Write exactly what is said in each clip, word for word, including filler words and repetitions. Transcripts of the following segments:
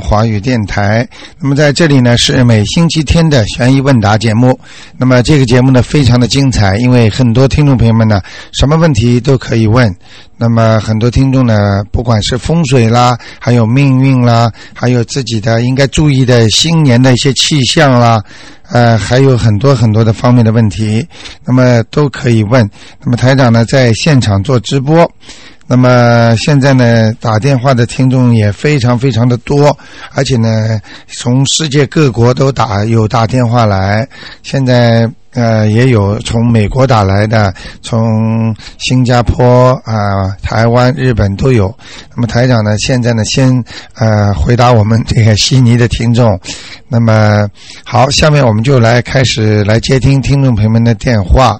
华语电台。那么在这里呢是每星期天的悬疑问答节目。那么这个节目呢非常的精彩，因为很多听众朋友们呢什么问题都可以问。那么很多听众呢不管是风水啦，还有命运啦，还有自己的应该注意的新年的一些气象啦，呃还有很多很多的方面的问题，那么都可以问。那么台长呢在现场做直播。那么现在呢打电话的听众也非常非常的多，而且呢从世界各国都打有打电话来，现在呃也有从美国打来的，从新加坡啊、呃、台湾日本都有。那么台长呢现在呢先呃回答我们这个悉尼的听众。那么好，下面我们就来开始来接听听众朋友们的电话。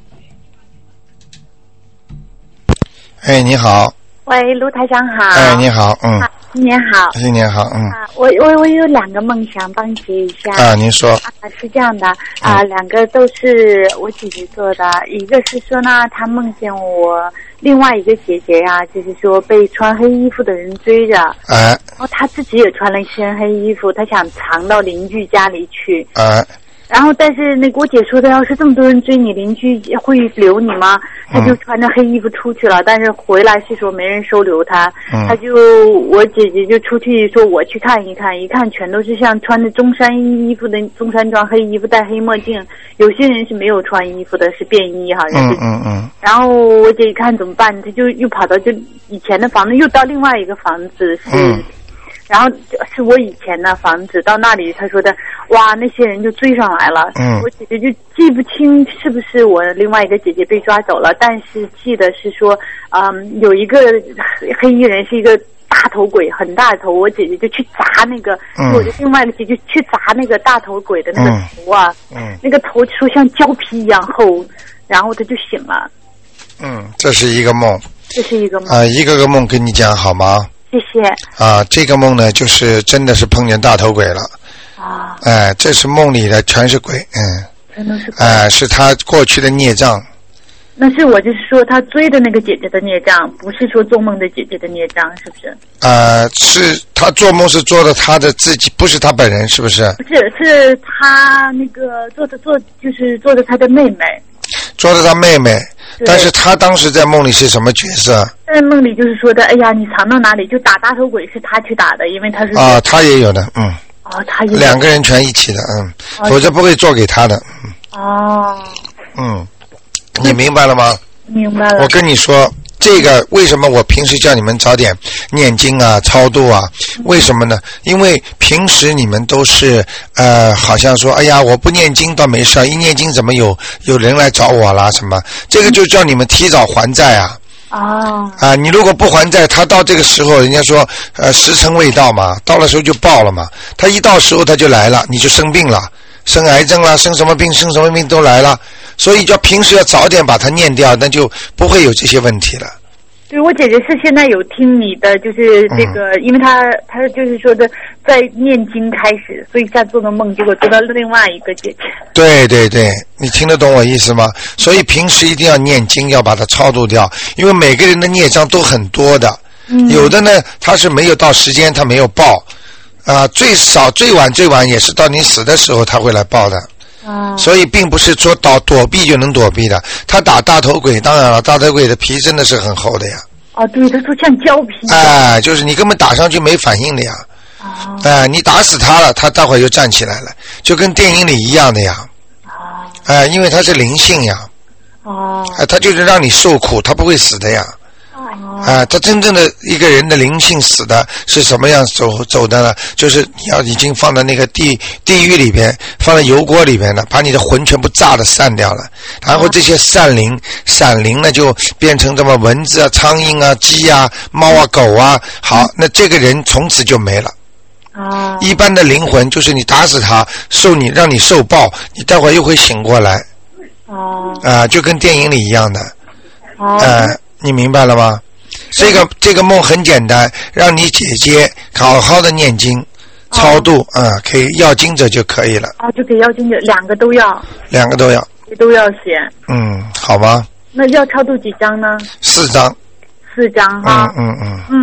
哎，你好。 喂，卢台长好。 哎，你好，嗯。 啊、新年好。 新年好，嗯。 啊，我我我有两个梦想帮解一下。 啊，您说。 啊，是这样的，啊，嗯、两个都是我姐姐做的。一个是说呢，她梦见我另外一个姐姐呀、啊，就是说被穿黑衣服的人追着。哎。然后她自己也穿了一身黑衣服，她想藏到邻居家里去。哎。然后，但是那个我姐说的，要是这么多人追你，邻居会留你吗？她就穿着黑衣服出去了，但是回来是说没人收留她。她就我姐姐就出去说我去看一看，一看全都是像穿着中山衣服的中山装黑衣服，戴黑墨镜，有些人是没有穿衣服的，是便衣好像是。嗯嗯嗯。然后我姐一看怎么办，她就又跑到就以前的房子，又到另外一个房子是。嗯然后是我以前的房子，到那里他说的，哇，那些人就追上来了。嗯，我姐姐就记不清是不是我另外一个姐姐被抓走了，但是记得是说，嗯，有一个黑衣人是一个大头鬼，很大的头，我姐姐就去砸那个，嗯、我的另外一个姐姐去砸那个大头鬼的那个头啊，嗯，嗯那个头说像胶皮一样厚，然后他就醒了。 嗯，这是一个梦。 这是一个梦。啊、 呃，一个个梦跟你讲好吗？ 谢谢。 啊，这个梦呢，就是真的是碰见大头鬼了。啊。哎、呃，这是梦里的，全是鬼，嗯。 全都是鬼。 哎、呃，是他过去的孽障。 那是我就是说他追的那个姐姐的孽障，不是说做梦的姐姐的孽障，是不是？ 呃，是他做梦是做的他的自己，不是他本人，是不是？ 不是，是他那个做的做就是做的他的妹妹。 做的他妹妹。但是他当时在梦里是什么角色？ 在梦里就是说的，哎呀，你藏到哪里？就打大头鬼是他去打的，因为他是啊，他也有的，嗯。 哦，他也有两个人全一起的，嗯，哦、否则不会做给他的，嗯。 哦。 嗯，你明白了吗？ 明白了。 我跟你说，这个为什么我平时叫你们早点念经啊、超度啊？为什么呢？因为平时你们都是呃，好像说，哎呀，我不念经倒没事，一念经怎么有有人来找我啦？什么？这个就叫你们提早还债啊！哦。啊，你如果不还债，他到这个时候，人家说呃时辰未到嘛，到了时候就报了嘛。他一到时候他就来了，你就生病了，生癌症啦，生什么病，生什么病都来了。所以叫平时要早点把它念掉，那就不会有这些问题了。 对，我姐姐是现在有听你的，就是这个，嗯、因为她她就是说的在念经开始，所以在做个梦，结果做到另外一个姐姐。 对对对，你听得懂我意思吗？所以平时一定要念经，要把它超度掉，因为每个人的孽障都很多的，嗯、有的呢他是没有到时间，他没有报，啊、呃，最少最晚最晚也是到你死的时候他会来报的。啊、所以并不是说躲躲避就能躲避的。他打大头鬼，当然了，大头鬼的皮真的是很厚的呀。 哦，对，他说像胶皮。 哎，就是你根本打上去没反应的呀。哦。哎，你打死他了，他待会儿就站起来了，就跟电影里一样的呀。哦。哎，因为他是灵性呀。哦。哎，他就是让你受苦，他不会死的呀。哦。啊，他真正的一个人的灵性死的是什么样走走的呢？就是你要已经放在那个地地狱里边，放在油锅里边了，把你的魂全部炸的散掉了，然后这些散灵闪灵呢就变成这么蚊子啊、苍蝇啊、鸡啊、猫啊、狗啊，好，那这个人从此就没了。哦。一般的灵魂就是你打死他，受你让你受报，你待会儿又会醒过来。哦。啊，就跟电影里一样的。哦。呃，你明白了吗？这个这个梦很简单，让你姐姐好好的念经、超度啊、哦嗯，可以要经者就可以了。 哦，就给要经者，两个都要。 两个都要。 都要写。 嗯，好吗？ 那要超度几张呢？ 四张。 四张哈。 嗯嗯嗯。 嗯，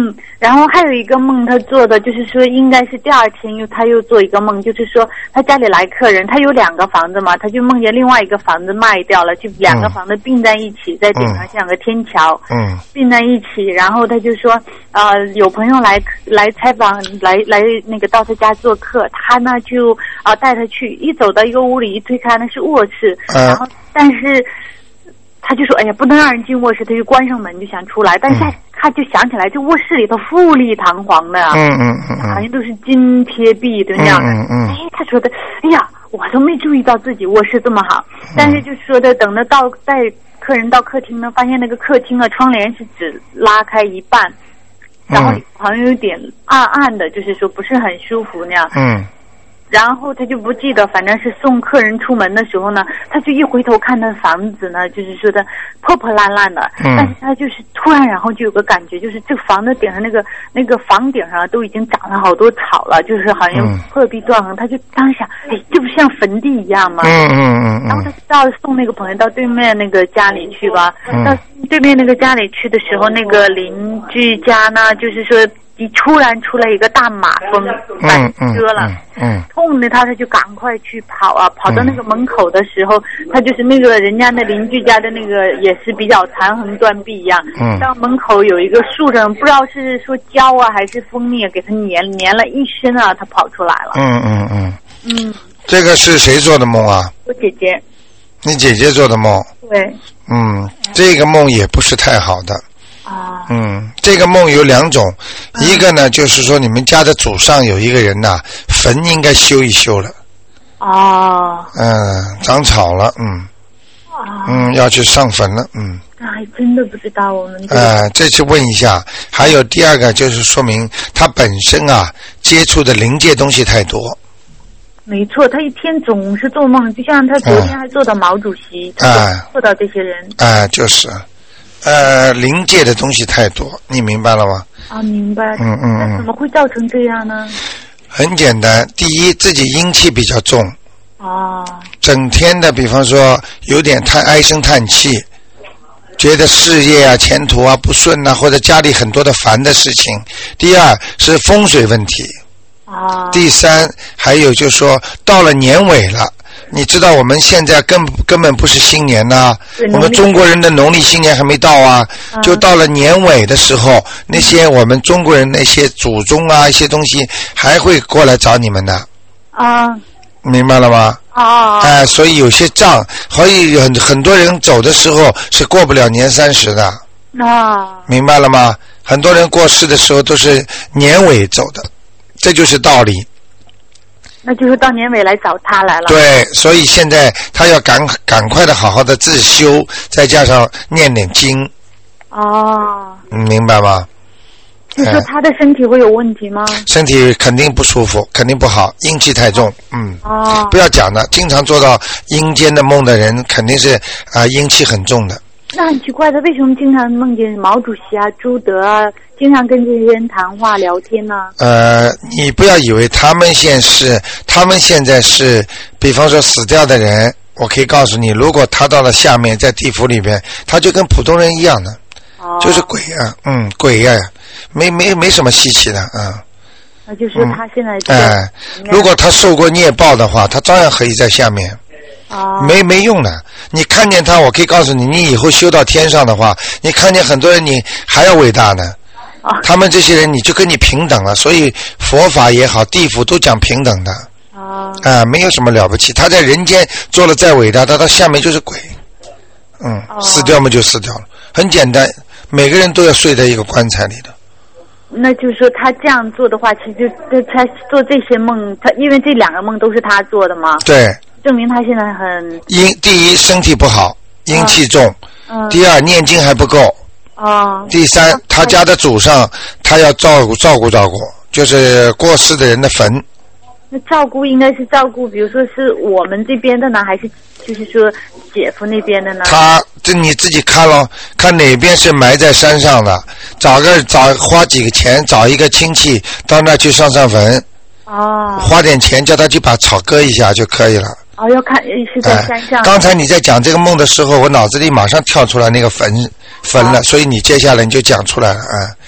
然后还有一个梦，他做的就是说，应该是第二天又他又做一个梦，就是说他家里来客人，他有两个房子嘛，他就梦见另外一个房子卖掉了，就两个房子并在一起，在顶上像两个天桥，嗯，并在一起。然后他就说，呃，有朋友来来采访，来来那个到他家做客，他呢就啊、呃、带他去，一走到一个屋里，一推开那是卧室，嗯、然后但是。他就说：“哎呀，不能让人进卧室。”他就关上门就想出来，但是他、嗯、他就想起来，这卧室里头富丽堂皇的，嗯嗯嗯，好像都是金贴壁的那样的。嗯嗯。哎，他说的，哎呀，我都没注意到自己卧室这么好。嗯、但是就说的，等着到带客人到客厅呢，发现那个客厅的窗帘是只拉开一半，然后好像有点暗暗的，就是说不是很舒服那样。嗯。然后他就不记得，反正是送客人出门的时候呢，他就一回头看那房子呢，就是说的破破烂烂的。嗯。但是他就是突然，然后就有个感觉，就是这个房子顶上那个那个房顶上都已经长了好多草了，就是好像破壁断横。嗯、他就当想，哎，这不像坟地一样吗？嗯嗯嗯。然后他到送那个朋友到对面那个家里去吧。嗯。到对面那个家里去的时候，那个邻居家呢，就是说。一突然出来一个大马蜂翻车了，嗯，嗯痛的他他就赶快去跑啊，跑到那个门口的时候，嗯、他就是那个人家的邻居家的那个也是比较残横断壁一样，嗯，到门口有一个树上，不知道是说胶啊还是蜂蜜给他粘粘了一身啊，他跑出来了， 嗯嗯嗯，嗯，这个是谁做的梦啊？ 我姐姐。 你姐姐做的梦？ 对。 嗯，这个梦也不是太好的。 啊， 嗯，这个梦有两种，啊、一个呢就是说你们家的祖上有一个人呐、啊，坟应该修一修了。 哦。 嗯，长草了，嗯。 啊。 嗯，要去上坟了，嗯。 那还真的不知道我们。 呃，这次问一下，还有第二个就是说明他本身啊接触的灵界东西太多。 没错，他一天总是做梦，就像他昨天还做到毛主席， 哎、 他做到这些人。 哎、呃，就是。呃，灵界的东西太多，你明白了吗？ 啊，明白。 嗯嗯嗯。 那怎么会造成这样呢？ 很简单，第一，自己阴气比较重。 哦。 整天的，比方说有点太唉声叹气，觉得事业啊、前途啊不顺啊，或者家里很多的烦的事情。第二是风水问题。 哦。 第三，还有就是说，到了年尾了。你知道我们现在根根本不是新年呐、啊，我们中国人的农历新年还没到啊，嗯、就到了年尾的时候，那些我们中国人那些祖宗啊一些东西还会过来找你们的。 啊， 明白了吗？ 啊， 哎、呃，所以有些账，所以很很多人走的时候是过不了年三十的。 啊， 明白了吗？很多人过世的时候都是年尾走的，这就是道理。 那就是到年尾来找他来了。 对，所以现在他要赶赶快的好好的自修，再加上念点经。 哦。 嗯，明白吗？ 你说他的身体会有问题吗？ 身体肯定不舒服，肯定不好，阴气太重。嗯。 哦。 不要讲了，经常做到阴间的梦的人，肯定是啊、呃、阴气很重的。 那很奇怪，他为什么经常梦见毛主席啊、朱德啊，经常跟这些人谈话聊天呢？ 呃，你不要以为他们现是，他们现在是，比方说死掉的人，我可以告诉你，如果他到了下面，在地府里边，他就跟普通人一样的， 哦、 就是鬼啊，嗯，鬼呀、啊，没没没什么稀奇的啊。 那就是说他现在哎、嗯呃，如果他受过孽报的话，他照样可以在下面。 哦、 没没用的，你看见他，我可以告诉你，你以后修到天上的话，你看见很多人，你还要伟大呢。 哦、 他们这些人，你就跟你平等了。所以佛法也好，地府都讲平等的。 啊、 哦，啊，没有什么了不起。他在人间做了再伟大，他到下面就是鬼。嗯， 哦、 死掉嘛就死掉了，很简单。每个人都要睡在一个棺材里的。 那就是说，他这样做的话，其实就他做这些梦，他因为这两个梦都是他做的嘛。 对。 证明他现在很阴，第一身体不好，阴气重； 嗯、 第二念经还不够； 哦、 第三他家的祖上他要照顾照顾照顾，就是过世的人的坟。 那照顾应该是照顾，比如说是我们这边的呢，还是就是说姐夫那边的呢？ 他这你自己看咯，看哪边是埋在山上的，找个找花几个钱找一个亲戚到那去上上坟。 哦。 花点钱叫他去把草割一下就可以了。 哦，要看是在山上、 哎。刚才你在讲这个梦的时候，我脑子里马上跳出来那个坟坟了，哦、所以你接下来你就讲出来了啊。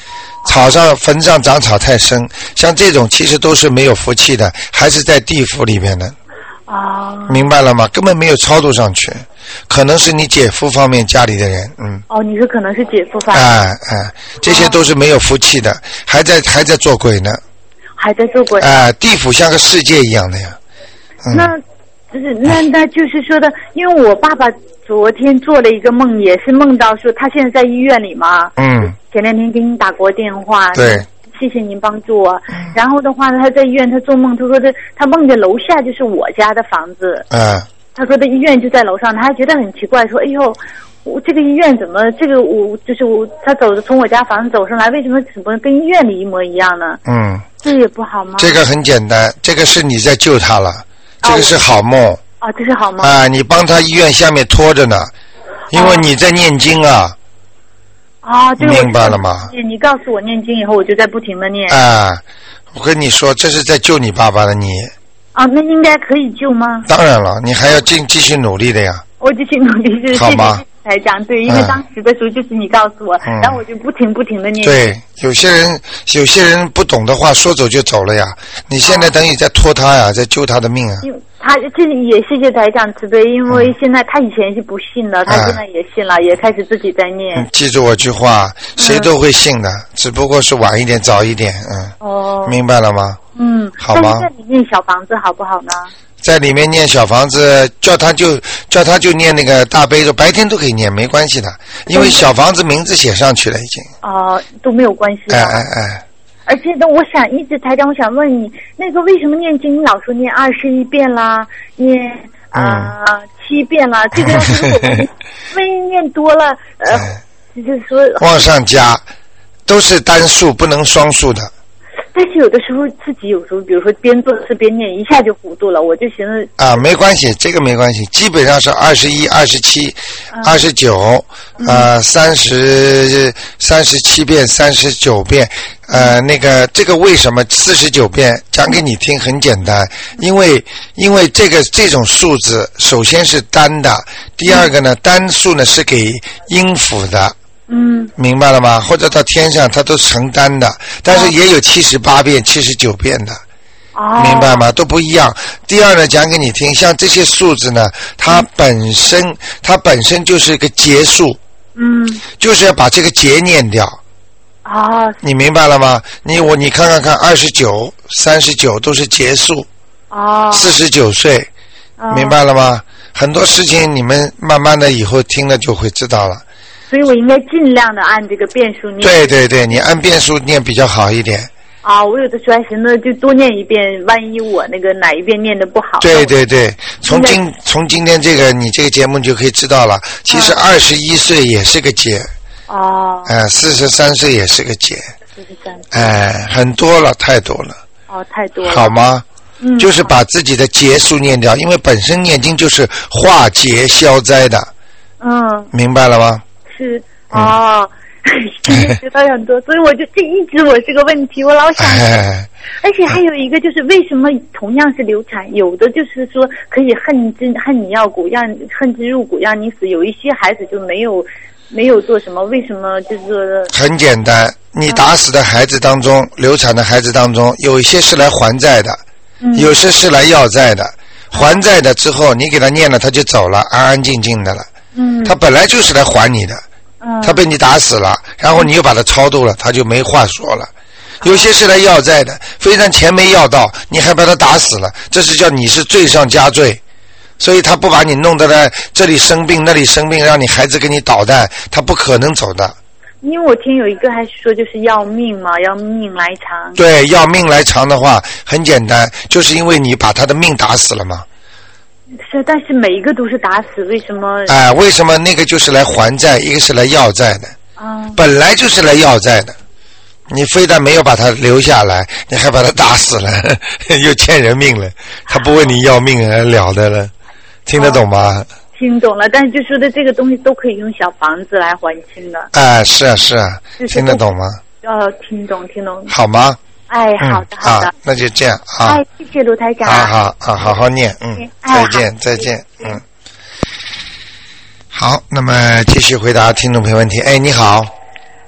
草上坟上长草太深，像这种其实都是没有福气的，还是在地府里面的。 哦， 明白了吗？根本没有超度上去，可能是你姐夫方面家里的人，嗯。 哦，你说可能是姐夫方面。 哎哎，这些都是没有福气的，哦、还在还在做鬼呢。 还在做鬼。 哎、呃，地府像个世界一样的呀。嗯、 那就是那那就是说的，因为我爸爸昨天做了一个梦，也是梦到说他现在在医院里嘛。 嗯。 前两天给你打过电话。 对。 谢谢您帮助我。嗯、然后的话呢，他在医院，他做梦，他说的他梦见楼下就是我家的房子。 嗯。 他说的医院就在楼上，他还觉得很奇怪，说：“哎呦，我这个医院怎么这个我就是我他走的从我家房子走上来，为什么怎么跟医院里一模一样呢？” 嗯。 这也不好吗？ 这个很简单，这个是你在救他了，这个是好梦。 哦，这是好梦。 啊，你帮他医院下面拖着呢，因为你在念经啊。 啊，这个明白了吗？ 你告诉我念经以后，我就在不停的念。 啊，我跟你说，这是在救你爸爸的你。 啊，那应该可以救吗？ 当然了，你还要继继续努力的呀。 我继续努力，是好吗？ 台长，对，因为当时的时候就是你告诉我， 嗯、 然后我就不停不停的念。 对，有些人有些人不懂的话，说走就走了呀。你现在等于在拖他呀，在救他的命啊。 他这里也谢谢台长慈悲，因为现在他以前是不信的，嗯、他现在也信了，也开始自己在念。 嗯、记住我句话，谁都会信的，嗯、只不过是晚一点、早一点，嗯。哦。明白了吗？ 嗯。 好吗？ 在里面小房子好不好呢？ 在里面念小房子，叫他就叫他就念那个大悲咒，白天都可以念，没关系的，因为小房子名字写上去了已经。 哦、呃，都没有关系。 哎哎哎。 而且呢，我想一直台长，我想问你，那个为什么念经老说念二十一遍啦，念啊、呃嗯、七遍啦，这个要是我们微念多了，呃，就是说往上加，都是单数，不能双数的。 但是有的时候自己有时候，比如说边做事边念，一下就糊涂了，我就寻思啊，没关系，这个没关系，基本上是二十一、二十七、二十九，呃，三十三十七遍、三十九遍，呃，那个这个为什么四十九遍？讲给你听，很简单，因为因为这个这种数字，首先是单的，第二个呢，单数呢是给阴府的。 嗯， 明白了吗？或者到天上，它都承担的，但是也有七十八遍、七十九遍的， 哦， 明白吗？都不一样。第二呢，讲给你听，像这些数字呢，它本身、嗯、它本身就是一个结数， 嗯， 就是要把这个结念掉。 啊、哦， 你明白了吗？你我你看看看，二十九、三十九都是结数， 哦， 四十九岁， 哦， 明白了吗？很多事情你们慢慢的以后听了就会知道了。 所以我应该尽量的按这个遍数念。 对对对，你按遍数念比较好一点。 啊，我有的时候还寻思就多念一遍，万一我那个哪一遍念的不好。 对对对，从今从今天这个你这个节目就可以知道了，其实二十一岁也是个劫。 哦。 哎、呃，四十三岁也是个劫。 四十三。 哎，很多了，太多了。 哦，太多了。 好吗？ 嗯。 就是把自己的劫数念掉，因为本身念经就是化劫消灾的。 嗯。 明白了吗？ 是哦，知道很多，所以我就这一直我这个问题，我老想， 哎、 而且还有一个就是为什么同样是流产，有的就是说可以恨之恨你要骨，让恨之入骨让你死，有一些孩子就没有没有做什么，为什么就是很简单，你打死的孩子当中，嗯、流产的孩子当中，有一些是来还债的， 嗯、 有些是来要债的，还债的之后你给他念了，他就走了，安安静静的了。 嗯， 他本来就是来还你的， 嗯， 他被你打死了，然后你又把他超度了，他就没话说了。有些是来要债的，非但钱没要到，你还把他打死了，这是叫你是罪上加罪。所以他不把你弄得在这里生病那里生病，让你孩子给你捣蛋，他不可能走的。 因为我听有一个还说就是要命嘛，要命来偿。 对，要命来偿的话很简单，就是因为你把他的命打死了嘛。 是，但是每一个都是打死，为什么？ 哎、呃，为什么那个就是来还债，一个是来要债的？ 啊、嗯， 本来就是来要债的，你非但没有把他留下来，你还把他打死了，又欠人命了，他不问你要命还了得了，听得懂吗？ 哦，听懂了，但是就说的这个东西都可以用小房子来还清的。 哎、呃，是啊是啊，听得懂吗？ 哦，听懂听懂。 好吗？ 哎，好的、嗯、好的、 啊，那就这样啊。 哎，谢谢卢台长。 好好好，好好念，嗯， 哎、 再见再见，嗯。好，那么继续回答听众朋友问题。哎，你好。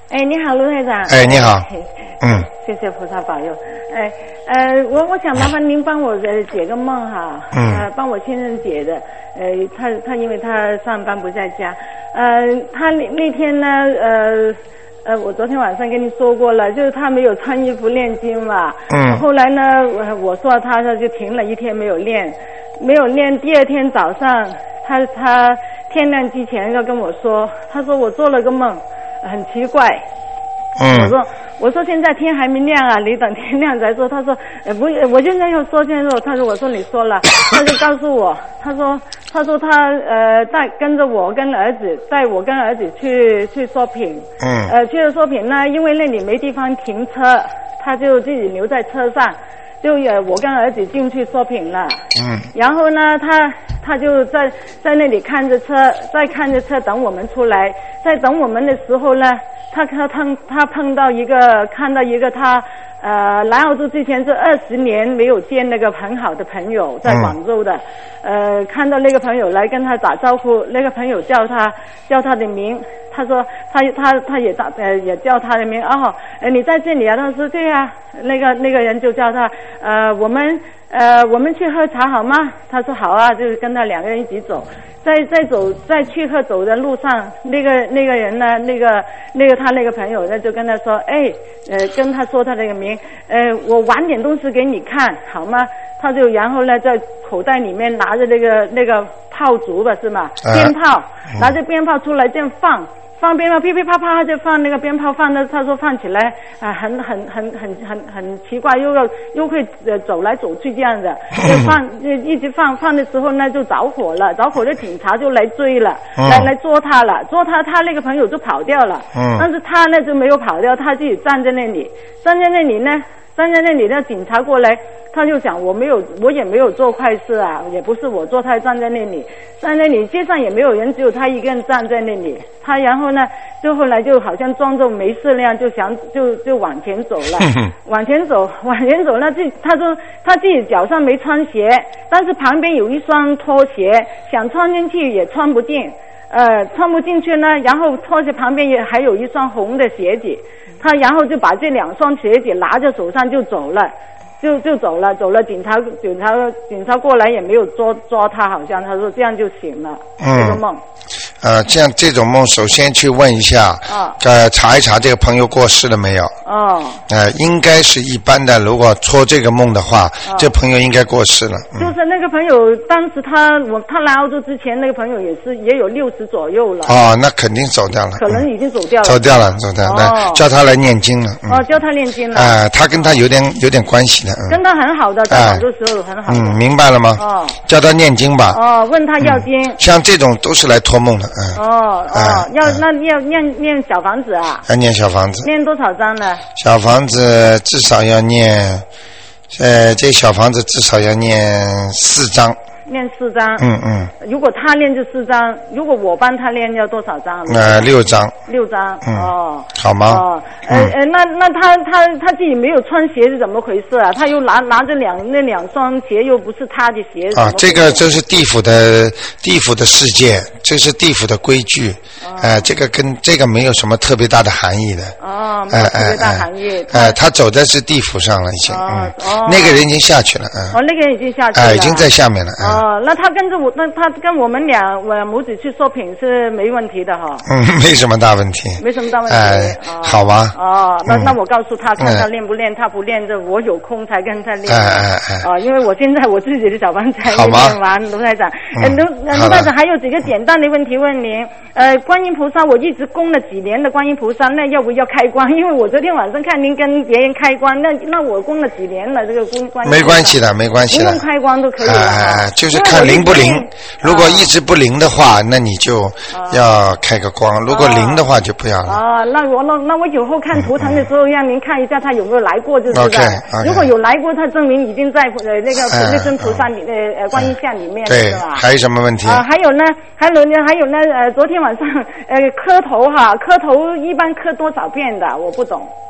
哎，你好，卢台长。 哎，你好。嗯。 谢谢菩萨保佑。哎，呃，我我想麻烦您帮我呃解个梦哈。嗯。呃，帮我先生解的。呃，他他因为他上班不在家，呃，他那那天呢，呃。呃，我昨天晚上跟你说过了，就是他没有穿衣服念经嘛。嗯。后来呢，我我说他他就停了一天没有练，没有练。第二天早上，他他天亮之前要跟我说，他说我做了个梦，很奇怪。嗯。我说我说现在天还没亮啊，你等天亮再说。他说呃不，我现在要说现在说。他说我说你说了，他就告诉我，他说他说他呃带跟着我跟儿子带我跟儿子去去 shopping。嗯。呃去了 shopping 呢，因为那里没地方停车，他就自己留在车上，就呃我跟儿子进去 shopping 了。嗯。然后呢，他他就在在那里看着车，在看着车等我们出来，在等我们的时候呢。他他碰他碰到一个看到一个他呃来澳洲之前是二十年没有见那个很好的朋友在广州的，嗯、呃看到那个朋友来跟他打招呼，那个朋友叫他叫他的名，他说他他他也打呃也叫他的名哦，呃你在这里啊？他说对啊，那个那个人就叫他呃我们呃我们去喝茶好吗？他说好啊，就是跟他两个人一起走。在在走在去和走的路上，那个那个人呢，那个那个他那个朋友呢，就跟他说，哎，呃，跟他说他那个名，呃，我玩点东西给你看好吗？他就然后呢，在口袋里面拿着那个那个炮竹吧，是吗？鞭炮，拿着鞭炮出来这样放。放鞭炮噼噼啪啪就放那个鞭炮放的，他说放起来啊、呃、很很很很很很奇怪，又要又会呃走来走去这样的，就放就一直放放的时候呢就着火了，着火的警察就来追了，嗯、来来捉他了，捉他他那个朋友就跑掉了，嗯、但是他呢就没有跑掉，他自己站在那里，站在那里呢。站在那里，那警察过来，他就想我没有，我也没有做坏事啊，也不是我做，他站在那里，站在那里，街上也没有人，只有他一个人站在那里。他然后呢，就后来就好像装作没事那样，就想就就往前走了，往前走，往前走。那自他说他自己脚上没穿鞋，但是旁边有一双拖鞋，想穿进去也穿不进，呃，穿不进去呢。然后拖鞋旁边也还有一双红的鞋子。他然后就把这两双鞋子拿在手上就走了，就就走了，走了。警察警察警察过来也没有捉抓他，好像他说这样就行了。嗯，这个梦。 呃，这样这种梦，首先去问一下，哦、呃，查一查这个朋友过世了没有。哦。呃，应该是一般的，如果戳这个梦的话，哦、这朋友应该过世了。 嗯、就是那个朋友，当时他我他来澳洲之前，那个朋友也是也有六十左右了。 哦，那肯定走掉了。 可能已经走掉了。 嗯、走掉了，走掉了。哦、叫他来念经了。 嗯、哦，叫他念经了。 啊、呃，他跟他有点有点关系的。 嗯、跟他很好的，在广州时候很好的。 嗯，明白了吗？哦。叫他念经吧。 哦，问他要经。嗯、 像这种都是来托梦的。嗯。 哦。哦，要那要念念小房子啊？ 要念小房子。 念多少章呢？ 小房子至少要念，呃，这小房子至少要念四章。 念四章。 嗯嗯。 如果他念就四章，如果我帮他念要多少章？ 呃，六章。 六章。嗯。哦。 好吗？ 哦。呃呃，那那他他他自己没有穿鞋是怎么回事啊？他又拿拿着两那两双鞋，又不是他的鞋。 啊，这个这是地府的地府的世界，这是地府的规矩。哦。哎、呃，这个跟这个没有什么特别大的含义的。 哦，没有特别大含义。 哎、呃呃，他走的是地府上了已经。哦。嗯、哦。那个人已经下去了。嗯。 哦，那个人已经下去了。 哎、呃，已经在下面了。 哦。哦，那他跟着我，那他跟我们俩我母子去shopping是没问题的哈。 嗯，没什么大问题。 没什么大问题。 哎、呃哦，好吧。 哦，那、嗯、那我告诉他，看他练不练，嗯、他不练着，我有空才跟他练。 哎哎哎。 哦，因为我现在我自己的小房子还没练完，卢台长。嗯。卢卢台长还有几个简单的问题问您。呃，观音菩萨，我一直供了几年的观音菩萨，那要不要开光？因为我昨天晚上看您跟别人开光，那那我供了几年了，这个供观音。 没关系的，没关系的。 不用开光都可以了。 哎哎，就是看灵不灵。如果一直不灵的话，那你就要开个光；如果灵的话，就不要了。 啊，那我那那我以后看图腾的时候，让您看一下他有没有来过，就是了。 Okay, okay. 如果有来过，他证明已经在呃那个那尊菩萨里呃呃观音像里面， 对， 是吧？ 还有什么问题？ 啊，还有呢，还有呢，还有呢，呃，昨天晚上呃磕头哈，磕头一般磕多少遍的？我不懂。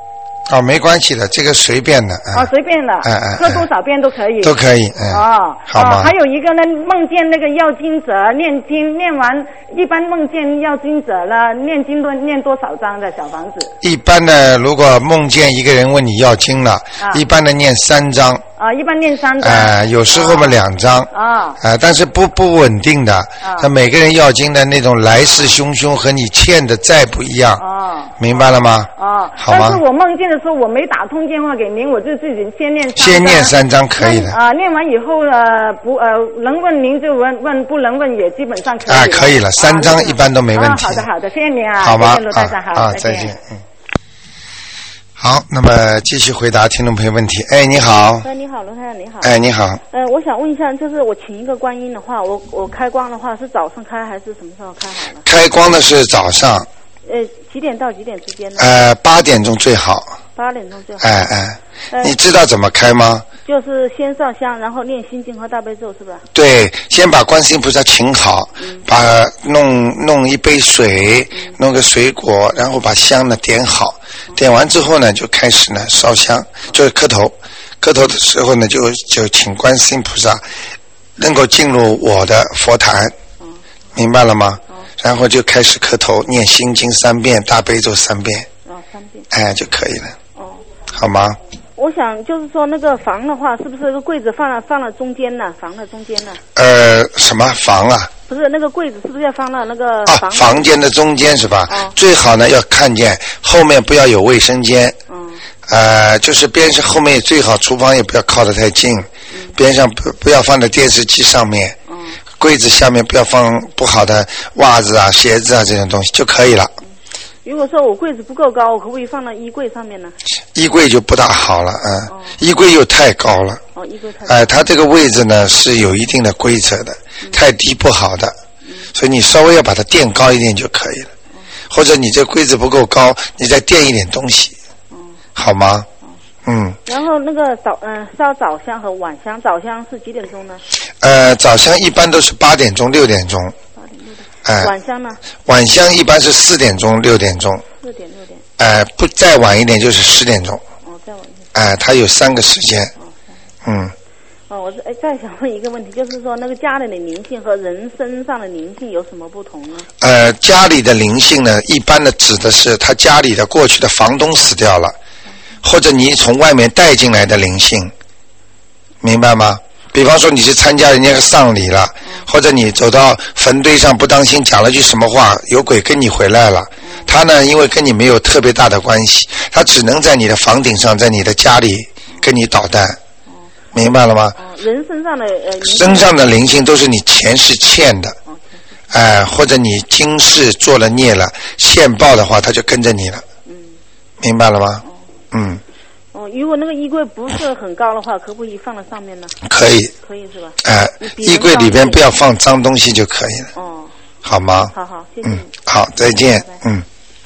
哦，没关系的，这个随便的。 哦，随便的。 嗯嗯。 喝多少遍都可以。 都可以。嗯。 哦。 好吗？ 哦，还有一个呢，梦见那个要经者念经，念完一般梦见要经者了，念经都念多少张的小房子？ 一般的，如果梦见一个人问你要经了， 啊、 一般的念三张。 啊，一般念三张。 哎、呃，有时候嘛两张。 啊。 啊、呃，但是不不稳定的。啊。他每个人要经的那种来势汹汹和你欠的债不一样。哦。明白了吗？ 哦。 好吗？ 但是我梦见的时候我没打通电话给您，我就自己先念三张。 先念三张可以的。 啊、呃，念完以后呃不呃能问您就问问，不能问也基本上可以了。 啊，可以了，三张一般都没问题。 啊、好的好的，谢谢您啊。 好吧。 谢谢卢台长，好， 啊，再见。嗯。好，那么继续回答听众朋友问题。哎，你好。 哎，你好，罗太太，你好。 哎，你好。 呃，我想问一下，就是我请一个观音的话，我我开光的话是早上开还是什么时候开好呢？ 开光的是早上。 呃，几点到几点之间呢？ 呃，八点钟最好。 八点钟最好。 哎哎。呃、你知道怎么开吗？ 就是先上香，然后念心经和大悲咒，是吧？ 对，先把观世音菩萨请好，嗯、把弄弄一杯水，嗯、弄个水果，然后把香呢点好，嗯、点完之后呢，就开始呢烧香，就是磕头，磕头的时候呢，就就请观世音菩萨能够进入我的佛坛，嗯、明白了吗？嗯、然后就开始磕头，念心经三遍，大悲咒三遍， 哦，三遍， 哎就可以了， 哦， 好吗？ 我想就是说，那个房的话，是不是那个柜子放了放了中间呢？房的中间呢？ 呃，什么房啊？ 不是那个柜子，是不是要放到那个房？啊，房间的中间是吧？ 哦。 最好呢要看见后面不要有卫生间。 嗯。 呃，就是边上后面最好厨房也不要靠得太近，嗯、边上不不要放在电视机上面。嗯。柜子下面不要放不好的袜子啊、鞋子啊这种东西就可以了。 如果说我柜子不够高，我可不可以放到衣柜上面呢？ 衣柜就不大好了，嗯，哦、衣柜又太高了。 哦，衣柜太高。 哎、呃，它这个位置呢是有一定的规则的，嗯、太低不好的，嗯、所以你稍微要把它垫高一点就可以了。嗯、或者你这柜子不够高，你再垫一点东西，嗯、好吗？ 嗯。 嗯然后那个早嗯、呃、烧早香和晚香，早香是几点钟呢？ 呃，早香一般都是八点钟、六点钟。 哎，晚香呢？ 晚香一般是四点钟、六点钟。 四点六点。 哎、呃，不再晚一点就是十点钟。 哦，再晚一点。 哎、呃，它有三个时间。 哦， 嗯。 哦，我哎再想问一个问题，就是说那个家里的灵性和人身上的灵性有什么不同呢？ 呃，家里的灵性呢，一般的指的是他家里的过去的房东死掉了，嗯、或者你从外面带进来的灵性，明白吗？比方说你去参加人家的丧礼了，嗯、或者你走到坟堆上不当心讲了句什么话，有鬼跟你回来了，嗯、他呢因为跟你没有特别大的关系，他只能在你的房顶上，在你的家里跟你捣蛋，嗯、明白了吗？ 哦、人身上的呃身上的灵性都是你前世欠的，哎、呃，或者你今世做了孽了，现报的话，他就跟着你了，嗯，明白了吗？ 哦、 嗯。 哦，如果那个衣柜不是很高的话，可不可以放在上面呢？ 可以， 可以是吧？ 哎、呃，衣柜里边不要放脏东西就可以了。 哦， 好吗？ 好好，谢谢。 嗯，好，再见。拜拜嗯，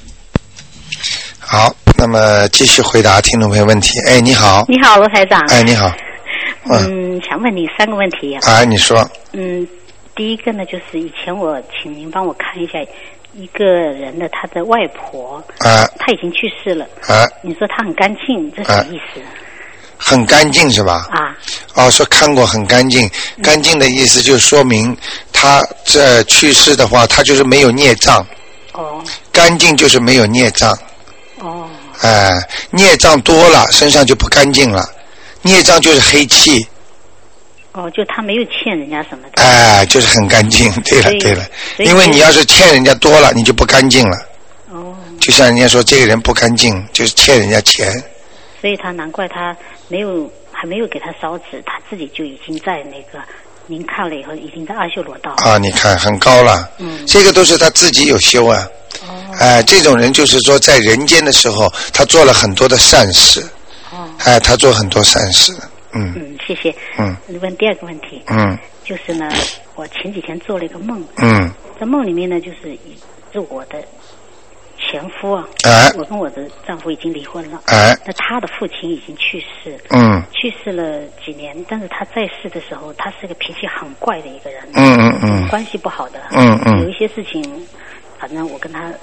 好，那么继续回答听众朋友问题。哎，你好。 你好，罗台长。 哎，你好。 嗯，嗯想问你三个问题啊。 哎，你说。 嗯，第一个呢，就是以前我请您帮我看一下。一个人的他的外婆， 啊， 他已经去世了， 啊， 你说他很干净，这什么意思？ 啊、很干净是吧？ 啊， 哦，说看过很干净，干净的意思就说明他这去世的话，他就是没有孽障。 哦， 干净就是没有孽障。 哦， 哎、呃，孽障多了，身上就不干净了，孽障就是黑气。 哦，就他没有欠人家什么的。 哎，就是很干净。对了，对了，因为你要是欠人家多了，你就不干净了。 哦。 就像人家说，这个人不干净，就是欠人家钱。 所以他难怪他没有，还没有给他烧纸，他自己就已经在那个，您看了以后，已经在阿修罗道。 啊，你看很高了。 嗯。 这个都是他自己有修啊。 哦。 哎，这种人就是说，在人间的时候，他做了很多的善事。 哦。 哎，他做很多善事。嗯嗯，谢谢。 嗯， 问第二个问题。 嗯， 就是呢，我前几天做了一个梦。 嗯， 在梦里面呢，就是是我的前夫啊， 哎， 我跟我的丈夫已经离婚了。 哎， 那他的父亲已经去世。 嗯， 去世了几年，但是他在世的时候，他是个脾气很怪的一个人。 嗯嗯嗯， 关系不好的。 嗯嗯， 有一些事情，反正我跟他吵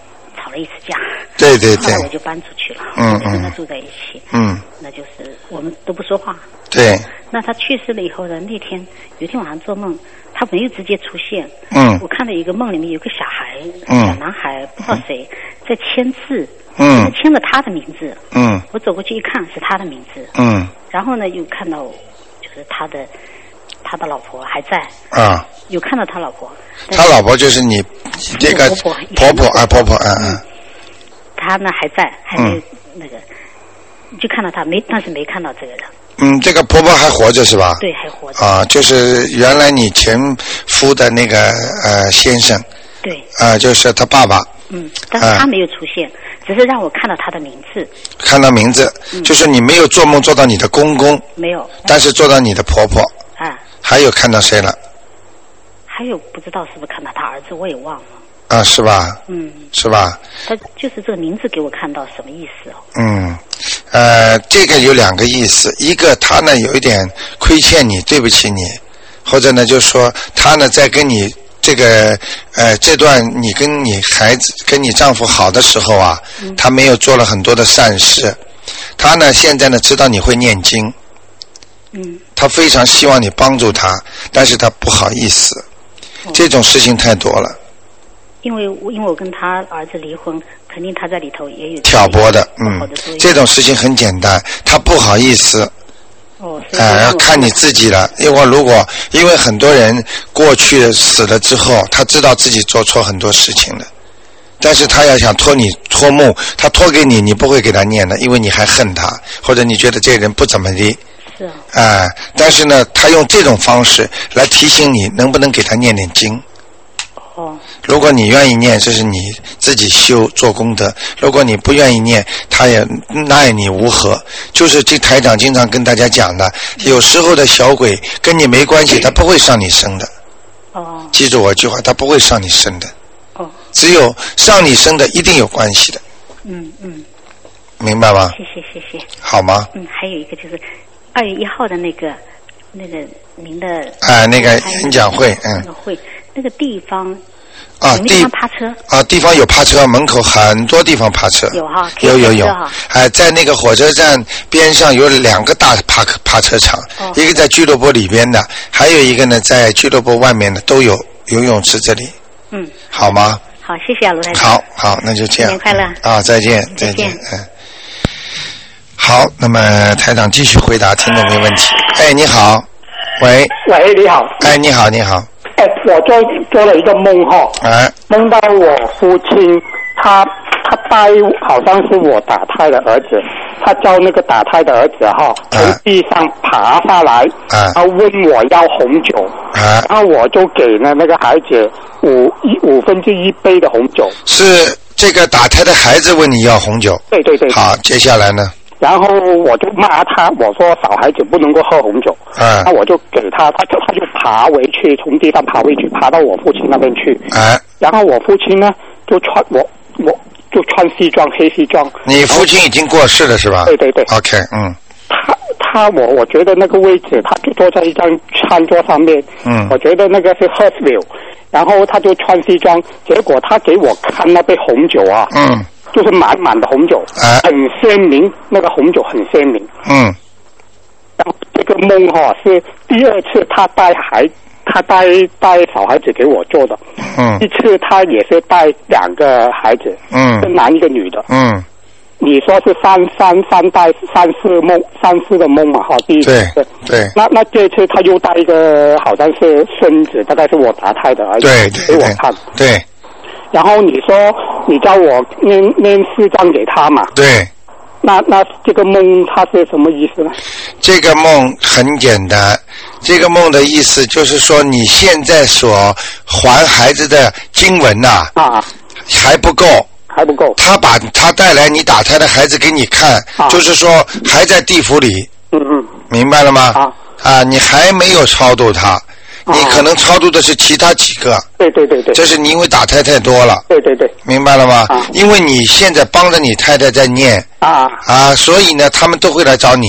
吵了一次架。 对对对。 后来我就搬出去了， 嗯嗯， 跟他住在一起。 嗯。 那就是我们都不说话。 对。 那他去世了以后呢？那天有一天晚上做梦，他没有直接出现。 嗯。 我看到一个梦里面有个小孩， 嗯， 小男孩不知道谁、嗯、在签字。 嗯。 签了他的名字。 嗯。 我走过去一看，是他的名字。 嗯。 然后呢，又看到就是他的他的老婆还在。 啊。 有看到他老婆。 他老婆就是你这个婆婆婆婆啊，婆婆啊啊。 嗯。他呢还在，还没有那个。嗯，就看到他没，但是没看到这个人。 嗯，这个婆婆还活着是吧？ 对，还活着。 啊，就是原来你前夫的那个呃先生。 对。 啊、呃，就是他爸爸。 嗯，但是他没有出现，呃、只是让我看到他的名字。看到名字， 嗯、就是你没有做梦做到你的公公。 没有。 但是做到你的婆婆。 啊。 还有看到谁了？ 还有不知道是不是看到他儿子，我也忘了。 啊，是吧？ 嗯， 是吧？ 他就是这个名字给我看到什么意思哦？ 嗯，呃，这个有两个意思，一个他呢有一点亏欠你，对不起你，或者呢就是说他呢在跟你这个呃这段你跟你孩子跟你丈夫好的时候啊，嗯、他没有做了很多的善事，他呢现在呢知道你会念经， 嗯， 他非常希望你帮助他，但是他不好意思，哦、这种事情太多了。 因为因为我跟他儿子离婚，肯定他在里头也有挑拨的，嗯，这种事情很简单，他不好意思。 哦， 哎，要看你自己了。因为如果因为很多人过去死了之后，他知道自己做错很多事情了，但是他要想托你托梦，他托给你，你不会给他念的，因为你还恨他，或者你觉得这人不怎么的。 是啊。 哎，但是呢，他用这种方式来提醒你，能不能给他念点经。 哦， 如果你愿意念，这是你自己修做功德；如果你不愿意念，他也奈你无何。就是这台长经常跟大家讲的，有时候的小鬼跟你没关系，他不会上你身的。 哦， 记住我一句话，他不会上你身的。 哦， 只有上你身的一定有关系的。 嗯嗯， 明白吗？ 谢谢谢谢。 好吗？ 嗯，还有一个就是二月一号的那个那个您的啊那个演讲会，嗯， 那个会。那个地方啊，地方趴车啊，地方有趴车，门口很多地方趴车， 有哈， 有有有，哎，在那个火车站边上有两个大趴趴车场， 哦、 一个在俱乐部里边的，还有一个呢在俱乐部外面的，都有游泳池这里。 嗯， 好吗？ 好，谢谢啊，卢台长。 好，好，那就这样。 新年快乐啊！再见，再见，嗯。好，那么台长继续回答听众没问题。哎，你好，喂， 喂，你好。 哎，你好，你好。 哎，我做做了一个梦哈， 哎， 梦到我父亲，他他带好像是我打胎的儿子，他叫那个打胎的儿子哈，从地上爬下来， 啊， 他问我要红酒， 啊， 然后我就给了那个孩子五一五分之一杯的红酒。 是这个打胎的孩子问你要红酒？ 对对对。 好，接下来呢？ 然后我就骂他，我说小孩子不能够喝红酒。 嗯。 那我就给他，他就他就爬回去，从地上爬回去，爬到我父亲那边去。 哎。 然后我父亲呢，就穿我我就穿西装，黑西装。 你父亲已经过世了是吧？ 对对对。 OK， 嗯。 他他我我觉得那个位置，他就坐在一张餐桌上面。 嗯。 我觉得那个是 Hurstville， 然后他就穿西装，结果他给我看那杯红酒啊。 嗯。 就是满满的红酒， 啊、 很鲜明，那个红酒很鲜明。 嗯。 然后这个梦哈、哦、是第二次他带孩，他带带小孩子给我做的。 嗯。 一次他也是带两个孩子， 嗯， 一男一个女的。 嗯。 你说是三三三代三世梦三世的梦嘛哈？第一次。 对对。 那那这次他又带一个好像是孙子，大概是我打胎的儿子， 对对给我看。 对。 然后你说你叫我念念四章给他嘛？ 对。 那那这个梦它是什么意思呢？ 这个梦很简单，这个梦的意思就是说你现在所还孩子的经文呐、 啊，啊还不够， 还不够。 他把他带来你打胎的孩子给你看，啊、就是说还在地府里。 嗯嗯。明白了吗？ 啊啊，你还没有超度他。你可能超度的是其他几个， 对对对对， 这是你因为打胎太多了， 对对对， 明白了吗？ 啊、 因为你现在帮着你太太在念啊啊，所以呢，他们都会来找你。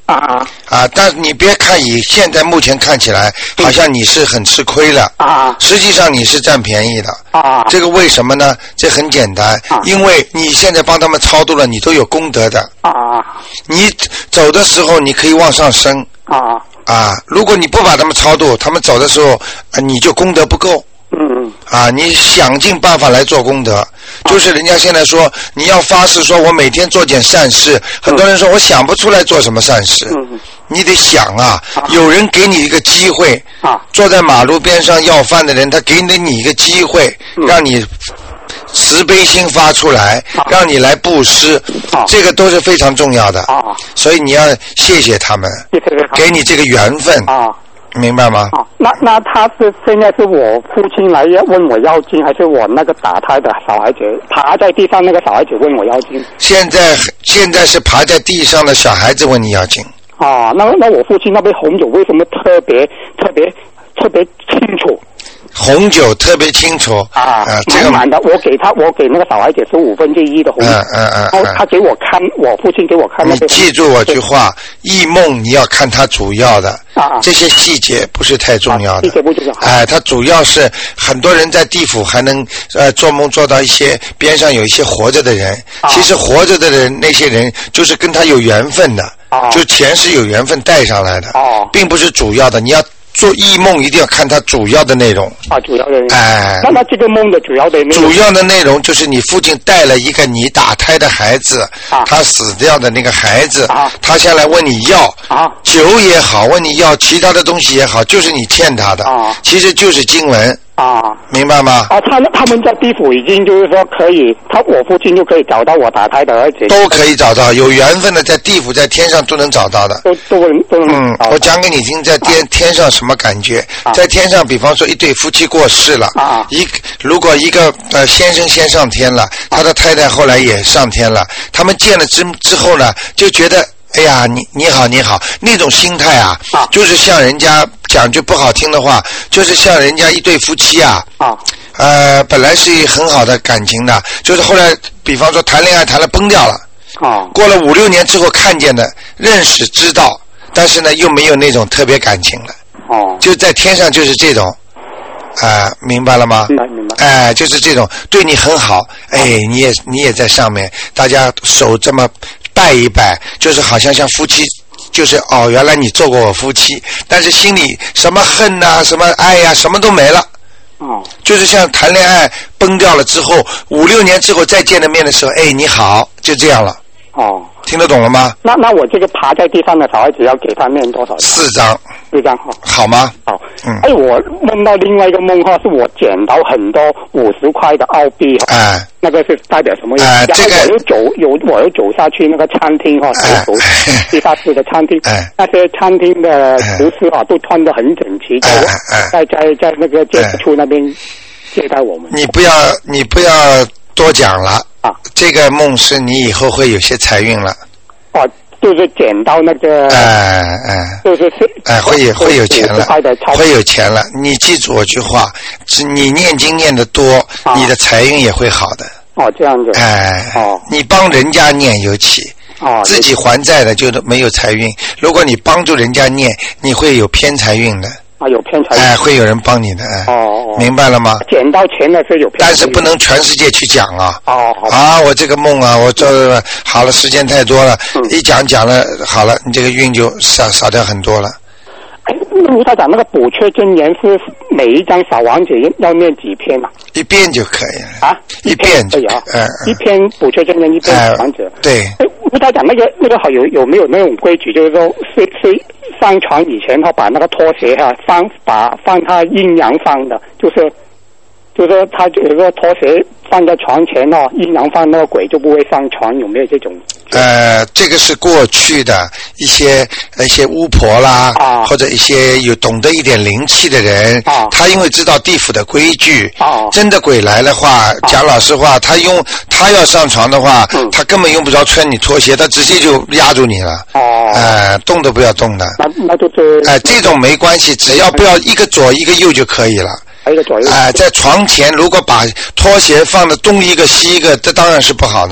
啊啊啊！但你别看以现在目前看起来，好像你是很吃亏了啊， 实际上你是占便宜的啊。 这个为什么呢？这很简单，啊、因为你现在帮他们超度了，你都有功德的啊。 你走的时候，你可以往上升啊啊！如果你不把他们超度，他们走的时候，你就功德不够。 嗯啊，你想尽办法来做功德，就是人家现在说你要发誓说我每天做点善事，很多人说我想不出来做什么善事， 嗯你得想啊，有人给你一个机会啊， 坐在马路边上要饭的人，他给了你一个机会，让你慈悲心发出来，让你来布施，这个都是非常重要的，所以你要谢谢他们，给你这个缘分啊。明白吗？ 啊，那那他是现在是我父亲来问我要经，还是我那个打胎的小孩子爬在地上那个小孩子问我要经？ 现在现在是爬在地上的小孩子问你要经。 啊，那那我父亲那杯红酒为什么特别特别特别清楚？ 红酒特别清楚啊，这个满的，我给他，我给那个小孩子是五分之一的红酒， 嗯嗯嗯， 然后他给我看，我父亲给我看那个。 你记住我句话，异梦你要看它主要的， 啊， 这些细节不是太重要的， 细节不重要。 哎，它主要是很多人在地府还能呃做梦做到一些边上有一些活着的人，其实活着的人那些人就是跟他有缘分的，就前世有缘分带上来的，并不是主要的，你要。做异梦一定要看它主要的内容啊，主要的内容。 哎， 那么这个梦的主要的内容， 主要的内容就是你父亲带了一个你打胎的孩子， 啊、 他死掉的那个孩子， 啊、 他下来问你要， 啊、 酒也好，问你要其他的东西也好，就是你欠他的， 啊、 其实就是经文。 啊， 明白吗？ 啊，他他们在地府已经就是说可以，他我父亲就可以找到我打胎的儿子， 都可以找到，有缘分的在地府在天上都能找到的， 都都能都能。 嗯，我讲给你听，在天、啊、天上什么感觉？ 啊、 在天上，比方说一对夫妻过世了， 啊， 一如果一个呃先生先上天了，他的太太后来也上天了，他们见了之之后呢，就觉得。哎呀，你你好你好，那种心态啊， 啊就是像人家讲句不好听的话，就是像人家一对夫妻啊， 啊， 呃，本来是很好的感情的，就是后来，比方说谈恋爱谈了崩掉了， 啊， 过了五六年之后看见的，认识知道，但是呢又没有那种特别感情了， 哦， 就在天上就是这种，啊、呃，明白了吗？ 明白明白。 哎、呃，就是这种对你很好，哎，你也你也在上面，大家手这么。拜一拜，就是好像像夫妻，就是哦，原来你做过我夫妻，但是心里什么恨呐、啊，什么爱呀、啊，什么都没了。 哦， 就是像谈恋爱崩掉了之后，五六年之后再见了面的时候，哎，你好，就这样了。 哦， 听得懂了吗？ 那那我这个爬在地上的小孩子要给他念多少？ 四张。 四张哈。 好吗？ 好。 嗯。 哎，我梦到另外一个梦哈，是我捡到很多五十块的澳币哈。 哎。 那个是代表什么意思？ 哎，这个。 我又走，有我又走下去那个餐厅哈，走走地下室的餐厅。 哎。 那些餐厅的厨师啊，都穿得很整齐，在在在在那个接触那边接待我们。 你不要，你不要多讲了。 啊， 这个梦是你以后会有些财运了。 哦，就是捡到那个， 哎哎， 就是是， 哎，会有会有钱了，会有钱了。你记住我句话，是你念经念得多， 啊、 你的财运也会好的。 哦，这样子。 哎， 哦， 你帮人家念尤其， 哦， 自己还债的就没有财运。如果你帮助人家念，你会有偏财运的。 啊，有偏财运。 哎，会有人帮你的。哎， 哦哦， 明白了吗？ 捡到钱的是有偏财运， 但是不能全世界去讲啊。 哦，好啊，我这个梦啊，我这好了，时间太多了， 嗯、 一讲讲了，好了，你这个运就少少掉很多了。 哎，卢台长，那个补缺真言是每一张小王子要念几篇啊？ 一遍就可以了。 啊， 一遍可以啊。 嗯， 一篇补缺真言，一篇小王子。 呃、对。 哎，卢台长，那个那个好有有没有那种规矩，就是说，是是上床以前他把那个拖鞋哈、啊、放把放他阴阳放的，就是就是说他有个拖鞋放在床前哦，阴阳放，那个鬼就不会上床，有没有这种？ 呃，这个是过去的一些一些巫婆啦， 啊、 或者一些有懂得一点灵气的人， 啊、 他因为知道地府的规矩， 啊、 真的鬼来的话，讲老实话，他用他要上床的话， 嗯、 他根本用不着穿你拖鞋，他直接就压住你了。 哦， 呃，动都不要动的。 那那就是。 哎、呃，这种没关系，只要不要一个左一个右就可以了。 一个左右。 哎、呃，在床前如果把拖鞋放的东一个西一个，这当然是不好的。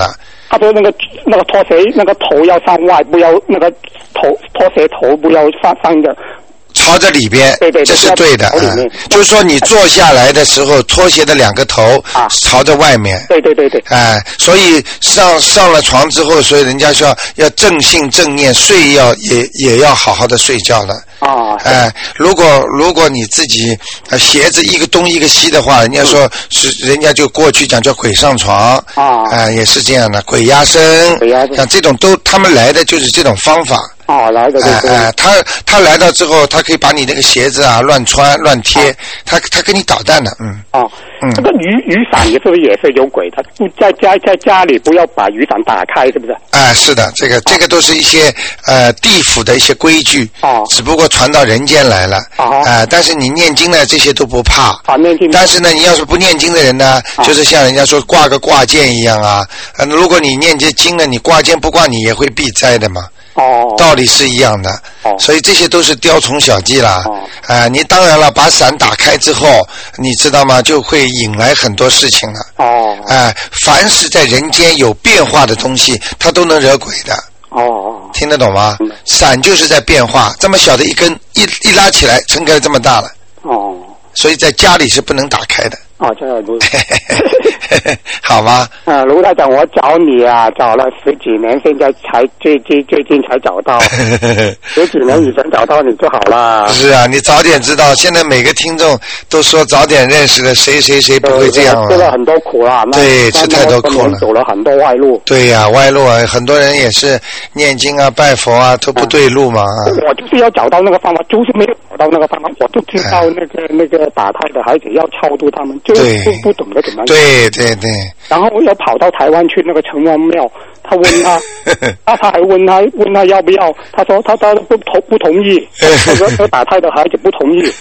他说那个那个拖鞋那个头要向外，不要那个头拖鞋头不要上上的。 朝着里边， 对对， 这是对的。嗯，就是说你坐下来的时候，拖鞋的两个头啊朝着外面。 对对对对。 哎，所以上上了床之后，所以人家说要正信正念，睡要也也要好好的睡觉了。 啊。 哎，如果如果你自己鞋子一个东一个西的话，人家说是人家就过去讲叫鬼上床。 啊。 哎，也是这样的，鬼压身。 鬼压身。 像这种都他们来的就是这种方法。 哦，来的对对。 哎哎，他他来到之后，他可以把你那个鞋子啊乱穿乱贴，啊、他他跟你捣蛋的，嗯。 哦，嗯。这个雨雨伞也是不是也是有鬼？他不在家在家里不要把雨伞打开，是不是？ 哎，是的，这个、啊、这个都是一些呃地府的一些规矩，哦，只不过传到人间来了，啊、呃，但是你念经呢，这些都不怕， 啊，念经。 但是呢，你要是不念经的人呢，啊、就是像人家说挂个挂件一样啊，呃，如果你念这经呢，你挂件不挂，你也会避灾的嘛。 哦， 道理是一样的， 哦， 所以这些都是雕虫小技啦。 哦， 啊、呃，你当然了，把伞打开之后，你知道吗？就会引来很多事情了。 哦， 啊、呃，凡是在人间有变化的东西，它都能惹鬼的。 哦， 听得懂吗？嗯、伞就是在变化，这么小的一根，一一拉起来，撑开了这么大了。 哦， 所以在家里是不能打开的。 哦，这样卢， 好吗？ 啊，卢台长，我找你啊，找了十几年，现在才最最最近才找到，十几年以前找到你就好了。 是啊，你早点知道，现在每个听众都说早点认识了，谁谁谁不会这样了？ 吃了很多苦了， 对，吃太多苦了， 走了很多歪路。 对呀、啊，歪路啊，很多人也是念经啊、拜佛啊，都不对路嘛。啊、 我就是要找到那个方法，就是没有找到那个方法，我就知道那个、哎、那个打胎的孩子要超度他们。 对， 不不懂得怎么对对对， 然后又跑到台湾去那个城隍庙，他问他，他他还问他问他要不要，他说他他不同不同意，那个那打胎的孩子不同意，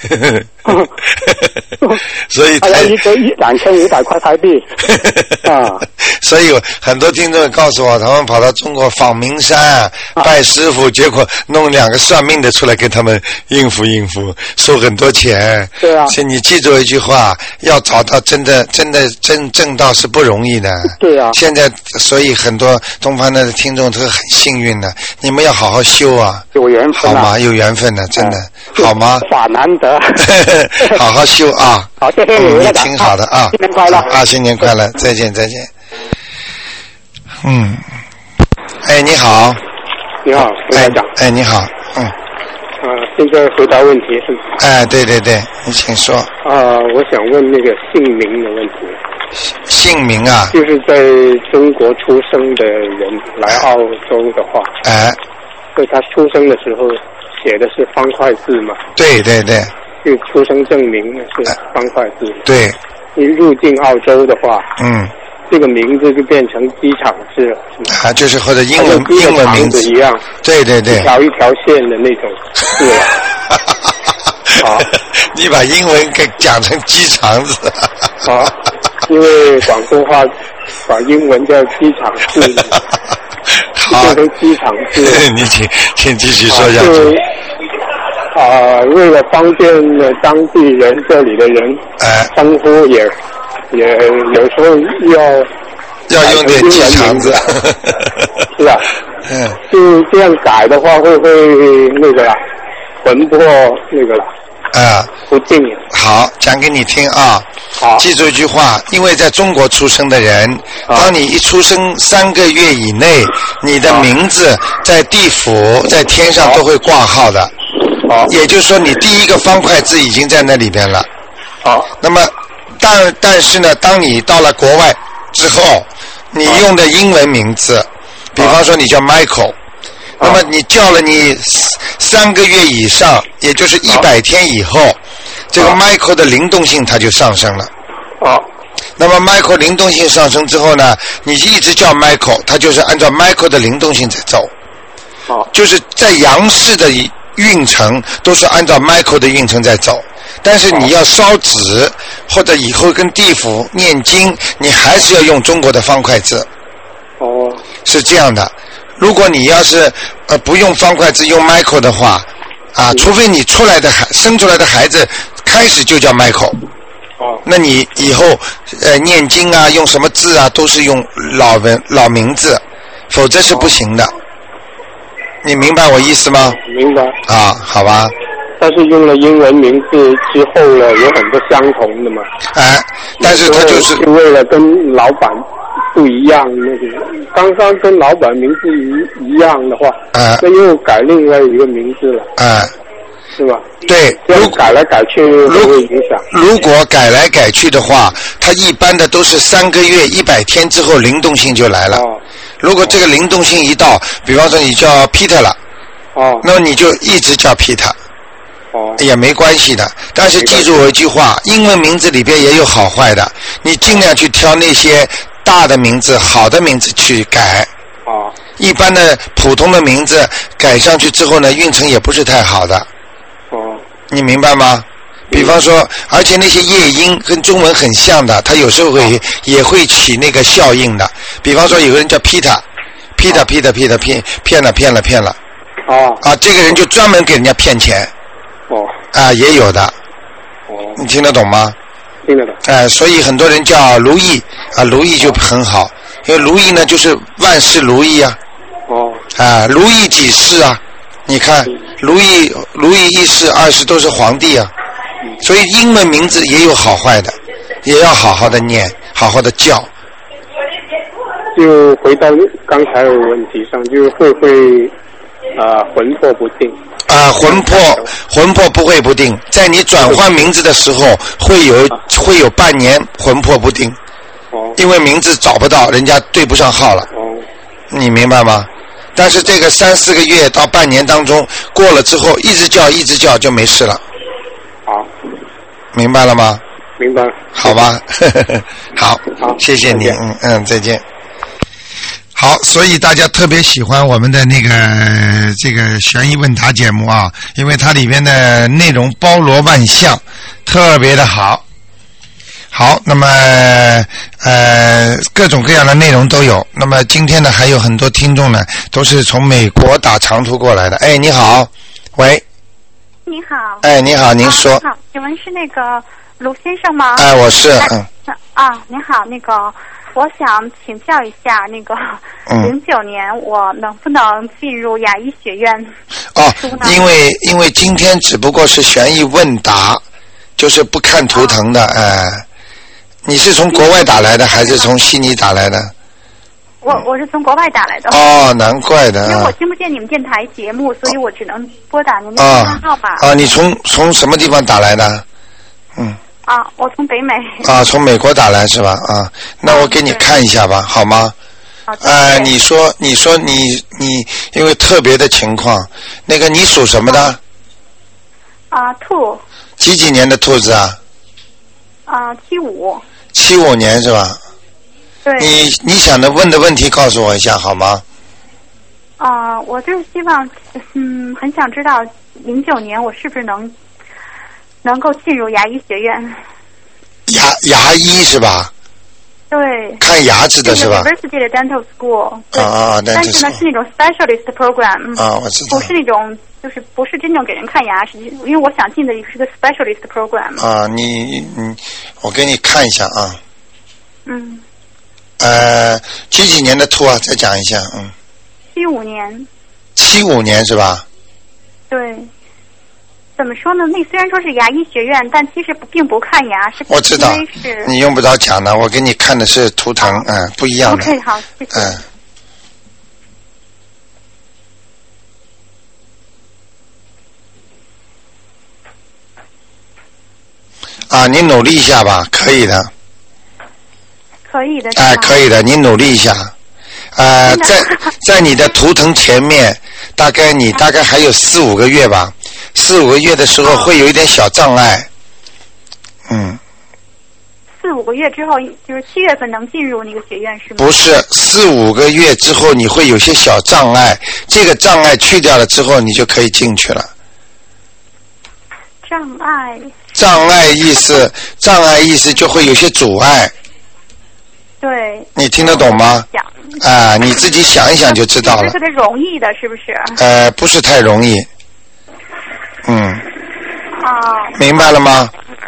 所以他要一个一两千五百块台币啊， 所以很多听众告诉我，他们跑到中国访名山、啊、拜师傅，结果弄两个算命的出来跟他们应付应付，收很多钱。 对啊， 所以你记住一句话，要找到真的真的真正道是不容易的。 对啊， 现在所以很多东方的听众都很幸运的，你们要好好修啊， 有缘分、 啊、好吗？有缘分的，真的、嗯、好吗？ 法难得， 好好修啊！ 好，谢谢你， 你挺好的啊！ 新年快乐啊！新年快乐，再见再见。嗯，哎，你好， 你好， 哎，哎，你好，嗯。 啊，现在回答问题是？ 哎，对对对，你请说。 啊，我想问那个姓名的问题。 姓名啊？ 就是在中国出生的人来澳洲的话， 哎， 所以他出生的时候写的是方块字嘛？ 对对对。 就出生证明是方块字。 对。 你入境澳洲的话， 嗯， 这个名字就变成机场字了，是吗？ 啊，就是或者英文英文名字一样。 对对对。 一条一条线的那种字啊。好， 你把英文给讲成鸡肠子。 好，因为广东话把英文叫机场字， 好， 变成机场字。 你请请继续说下去。 啊、呃，为了方便当地人这里的人， 哎， 称呼也也有时候要要用点机肠子， 是吧？ 嗯， 就这样改的话，会不会那个啦？魂魄那个啦？ 啊， 不定。 好，讲给你听啊。 好， 记住一句话，因为在中国出生的人，当你一出生三个月以内，你的名字在地府、在天上都会挂号的。 好， 也就是说，你第一个方块字已经在那里边了。 好， 那么，但但是呢，当你到了国外之后，你用的英文名字，比方说你叫 Michael，那么你叫了你三个月以上，也就是一百天以后，这个 Michael 的灵动性它就上升了。 好， 那么 Michael 灵动性上升之后呢，你一直叫 Michael， 它就是按照 Michael 的灵动性在走。 好， 就是在阳世的运程都是按照 Michael 的运程在走，但是你要烧纸或者以后跟地府念经，你还是要用中国的方块字。 哦， 是这样的。如果你要是呃不用方块字，用 Michael 的话，啊，除非你出来的孩生出来的孩子开始就叫 Michael， 哦。 那你以后呃念经啊，用什么字啊，都是用老文老名字，否则是不行的。哦、你明白我意思吗？ 明白。 啊，好吧。 但是用了英文名字之后呢，有很多相同的嘛。 哎，但是他就是为了跟老板不一样，那个刚刚跟老板名字一一样的话， 哎， 那又改另外一个名字了。 哎。 是吧？ 对， 如果改来改去会不会影响？ 如果改来改去的话，它一般的都是三个月、一百天之后灵动性就来了。 哦、 如果这个灵动性一到，比方说你叫 Peter 了， 哦， 那么你就一直叫 Peter， 哦， 也没关系的。但是记住我一句话，英文名字里边也有好坏的，你尽量去挑那些大的名字、好的名字去改。 哦， 一般的普通的名字改上去之后呢，运程也不是太好的。 哦， 你明白吗？比方说，而且那些夜音跟中文很像的，它有时候会、哦、也会起那个效应的。比方说，有个人叫 Peter，Peter Peter Peter 骗骗了骗了骗了。 哦。 啊，这个人就专门给人家骗钱。 哦。 啊，也有的。 哦。 你听得懂吗？ 听得懂。 哎、呃，所以很多人叫如意啊，如意就很好，因为如意呢就是万事如意啊。 哦。 啊，如意几世啊？你看，如意如意一世、二世都是皇帝啊，所以英文名字也有好坏的，也要好好的念，好好的叫。 就回到刚才的问题上，就会不会啊、呃、魂魄不定？ 啊、呃，魂魄魂魄不会不定，在你转换名字的时候，会有会有半年魂魄不定， 哦， 因为名字找不到，人家对不上号了。 哦， 你明白吗？但是这个三四个月到半年当中过了之后，一直叫一直叫就没事了。 好， 明白了吗？ 明白。 好吧，好， 好， 谢谢你，嗯嗯，再见。好，所以大家特别喜欢我们的那个这个悬疑问答节目啊，因为它里边的内容包罗万象，特别的好。好，那么呃各种各样的内容都有。那么今天呢，还有很多听众呢，都是从美国打长途过来的。哎，你好，喂。 你好。 哎，你好，您说。 啊、好，请问是那个卢先生吗？ 哎，我是。嗯。 啊，您好，那个我想请教一下，那个零九年我能不能进入牙医学院？ 哦，因为因为今天只不过是悬疑问答，就是不看图腾的，哎、哦。呃你是从国外打来的还是从悉尼打来的？ 我我是从国外打来的。 哦，难怪的。 因为我听不见你们电台节目，所以我只能拨打您的电话号码。 啊，你从从什么地方打来的？嗯。 啊，我从北美。 啊，从美国打来是吧？啊，那我给你看一下吧，好吗？ 好的。 呃，你说，你说你你因为特别的情况，那个你属什么的？ 啊，兔。 几几年的兔子啊？ 啊，七五。 七五年是吧？ 对。 你你想的问的问题告诉我一下好吗？ 啊、呃，我就是希望，嗯，很想知道零九年我是不是能能够进入牙医学院？ 牙牙医是吧？ 对。 看牙齿的是吧 ？University 的 Dental School。 啊啊， 但是呢，是那种 specialist program。 啊，我知道。 不是那种。就是不是真正给人看牙，是因为我想进的是个 specialist program。 啊，你你，我给你看一下啊。 嗯。 呃，几几年的兔啊？再讲一下，嗯。 七五年。 七五年是吧？ 对。怎么说呢？那虽然说是牙医学院，但其实并不看牙，是我知道。 是你用不着讲的，我给你看的是图腾，嗯、呃，不一样的。 OK， 好，谢谢。嗯。 啊，你努力一下吧，可以的。 可以的。 哎、呃，可以的，你努力一下。呃，在在你的图腾前面，大概你大概还有四五个月吧，四五个月的时候会有一点小障碍。嗯。 四五个月之后，就是七月份能进入那个学院是吗？ 不是，四五个月之后你会有些小障碍，这个障碍去掉了之后，你就可以进去了。 障碍。 障碍意思，障碍意思就会有些阻碍。 对。 你听得懂吗？ 想。 啊，你自己想一想就知道了。 特别容易的，是不是？ 呃，不是太容易。嗯。 哦。 明白了吗？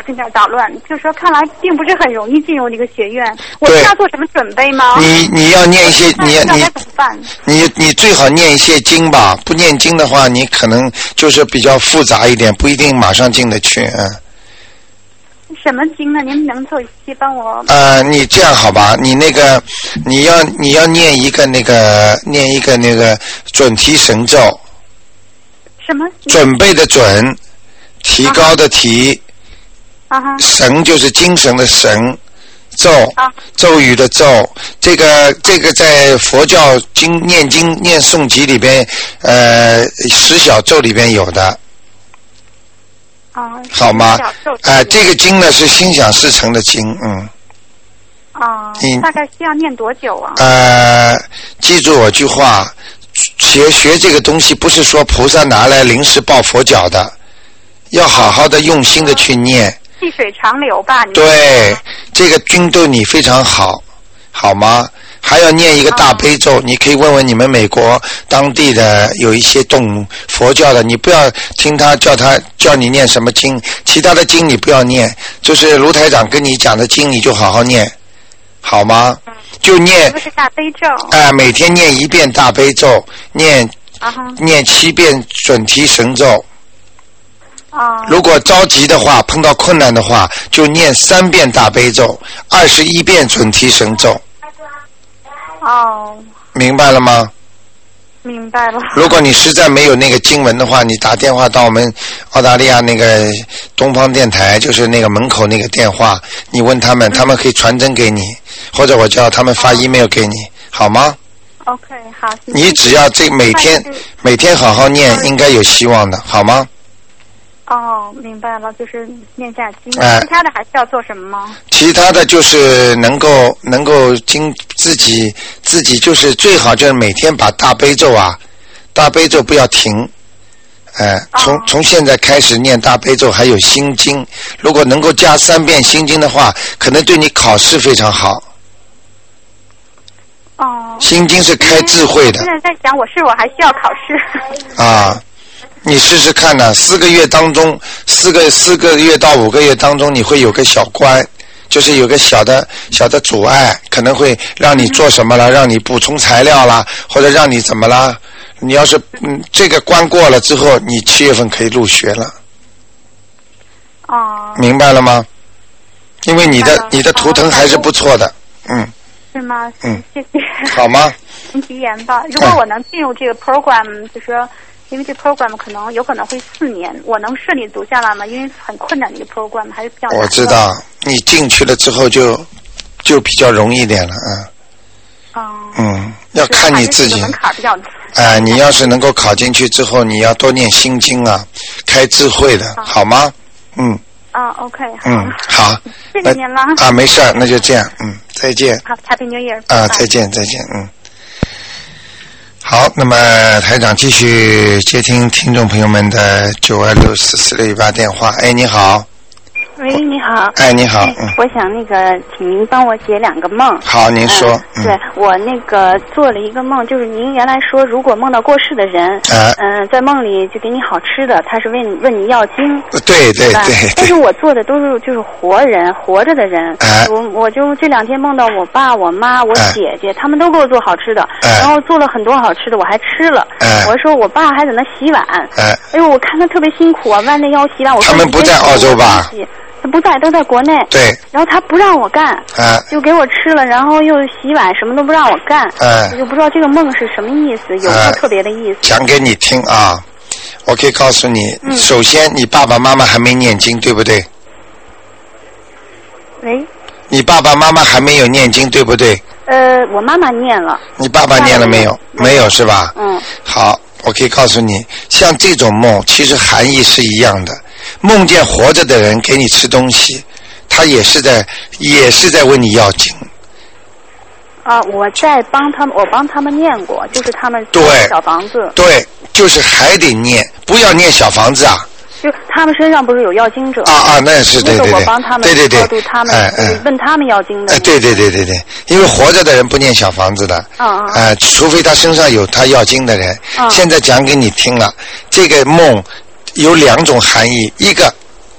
心有点捣乱，就是说看来并不是很容易进入这个学院。我需要做什么准备吗？ 你你要念一些，你你你你最好念一些经吧。不念经的话，你可能就是比较复杂一点，不一定马上进得去。嗯。 什么经呢？您能做一些帮我？ 呃，你这样好吧？你那个，你要你要念一个那个念一个那个准提神咒。 什么？ 准备的准，提高的提。 啊哈。 神就是精神的神，咒，啊、咒语的咒。这个这个在佛教经念经念诵集里边，呃，十小咒里边有的。 啊， 好吗？哎、呃，这个经呢是心想事成的经，嗯。 啊，大概需要念多久啊？ 呃，记住我句话，学学这个东西不是说菩萨拿来临时抱佛脚的，要好好的用心的去念。 细水长流吧。你对，这个经对你非常好，好吗？还要念一个大悲咒，你可以问问你们美国当地的有一些懂佛教的，你不要听他叫他叫你念什么经，其他的经你不要念，就是卢台长跟你讲的经你就好好念，好吗？就念就是大悲咒， 哎、呃，每天念一遍大悲咒，念、uh-huh. 念七遍准提神咒。 啊、uh-huh. 如果着急的话，碰到困难的话，就念三遍大悲咒，二十一遍准提神咒。 哦， 明白了吗？ 明白了。 如果你实在没有那个经文的话，你打电话到我们澳大利亚那个东方电台，就是那个门口那个电话，你问他们，他们可以传真给你，或者我叫他们发 email 给你，好吗 ？OK， 好。 你只要这每天每天好好念，应该有希望的，好吗？ 哦，明白了，就是念下经。哎，其他的还需要做什么吗？ 其他的就是能够能够经自己自己就是最好就是每天把大悲咒啊，大悲咒不要停，哎，从、哦、从现在开始念大悲咒，还有心经，如果能够加三遍心经的话，可能对你考试非常好。 哦。 心经是开智慧的。 现在在想，我是我还需要考试。 啊。你试试看呢，四个月当中，四个四个月到五个月当中，你会有个小关，就是有个小的小的阻碍，可能会让你做什么了，让你补充材料啦，或者让你怎么啦？你要是嗯这个关过了之后，你七月份可以入学了。 哦。 明白了吗？因为你的你的图腾还是不错的，嗯。 是吗？ 嗯。 谢谢。 好吗？ 请提言吧。如果我能进入这个 program，、嗯、就说。因为这 program 可能有可能会四年，我能顺利读下来吗？因为很困难的一个 program， 还是比较难的。 我知道，你进去了之后就就比较容易一点了，嗯。 嗯。 嗯，要看你自己。 门槛比较。 哎、呃，你要是能够考进去之后，你要多念心经啊，开智慧的，好, 好吗？嗯。 啊 ，OK， 好。 嗯，好。 谢谢您了。 啊，没事，那就这样，嗯，再见。 好 ，Happy New Year。 啊，再见，再见，嗯。好，那么台长继续接听听众朋友们的九二六四四六一八电话。哎，你好。 喂，你好。 哎，你好。嗯。 我想那个，请您帮我解两个梦。 好，您说。 嗯、对、嗯、我那个做了一个梦，就是您原来说，如果梦到过世的人，嗯、呃呃，在梦里就给你好吃的，他是问问你要经。 对对 对, 对。 但是我做的都是就是活人，活着的人。 哎。 我我就这两天梦到我爸、我妈、我姐姐，哎、他们都给我做好吃的， 哎、 然后做了很多好吃的，我还吃了。 哎。 我说我爸还在那洗碗。 哎。 哎呦，我看他特别辛苦啊，弯着腰洗碗。我说他们不在澳洲吧？ 他不在，都在国内。 对。 然后他不让我干， 啊， 就给我吃了，然后又洗碗，什么都不让我干。 哎。 我就不知道这个梦是什么意思，有没有特别的意思？ 讲给你听啊，我可以告诉你，嗯、首先你爸爸妈妈还没念经，对不对？ 喂。 你爸爸妈妈还没有念经，对不对？ 呃，我妈妈念了。 你爸爸念了没有？ 没有， 没有是吧？ 嗯。 好，我可以告诉你，像这种梦，其实含义是一样的。梦见活着的人给你吃东西，他也是在也是在问你要经。 啊，我在帮他们，我帮他们念过，就是他们对小房子。 对，就是还得念，不要念小房子啊。 就他们身上不是有要经者啊啊，那是对对对， 那个我帮他们对对对， 超度他们， 哎哎， 问他们要经的。 哎，对对对对对，因为活着的人不念小房子的， 啊啊， 哎，除非他身上有他要经的人。 啊， 现在讲给你听了，这个梦有两种含义，一个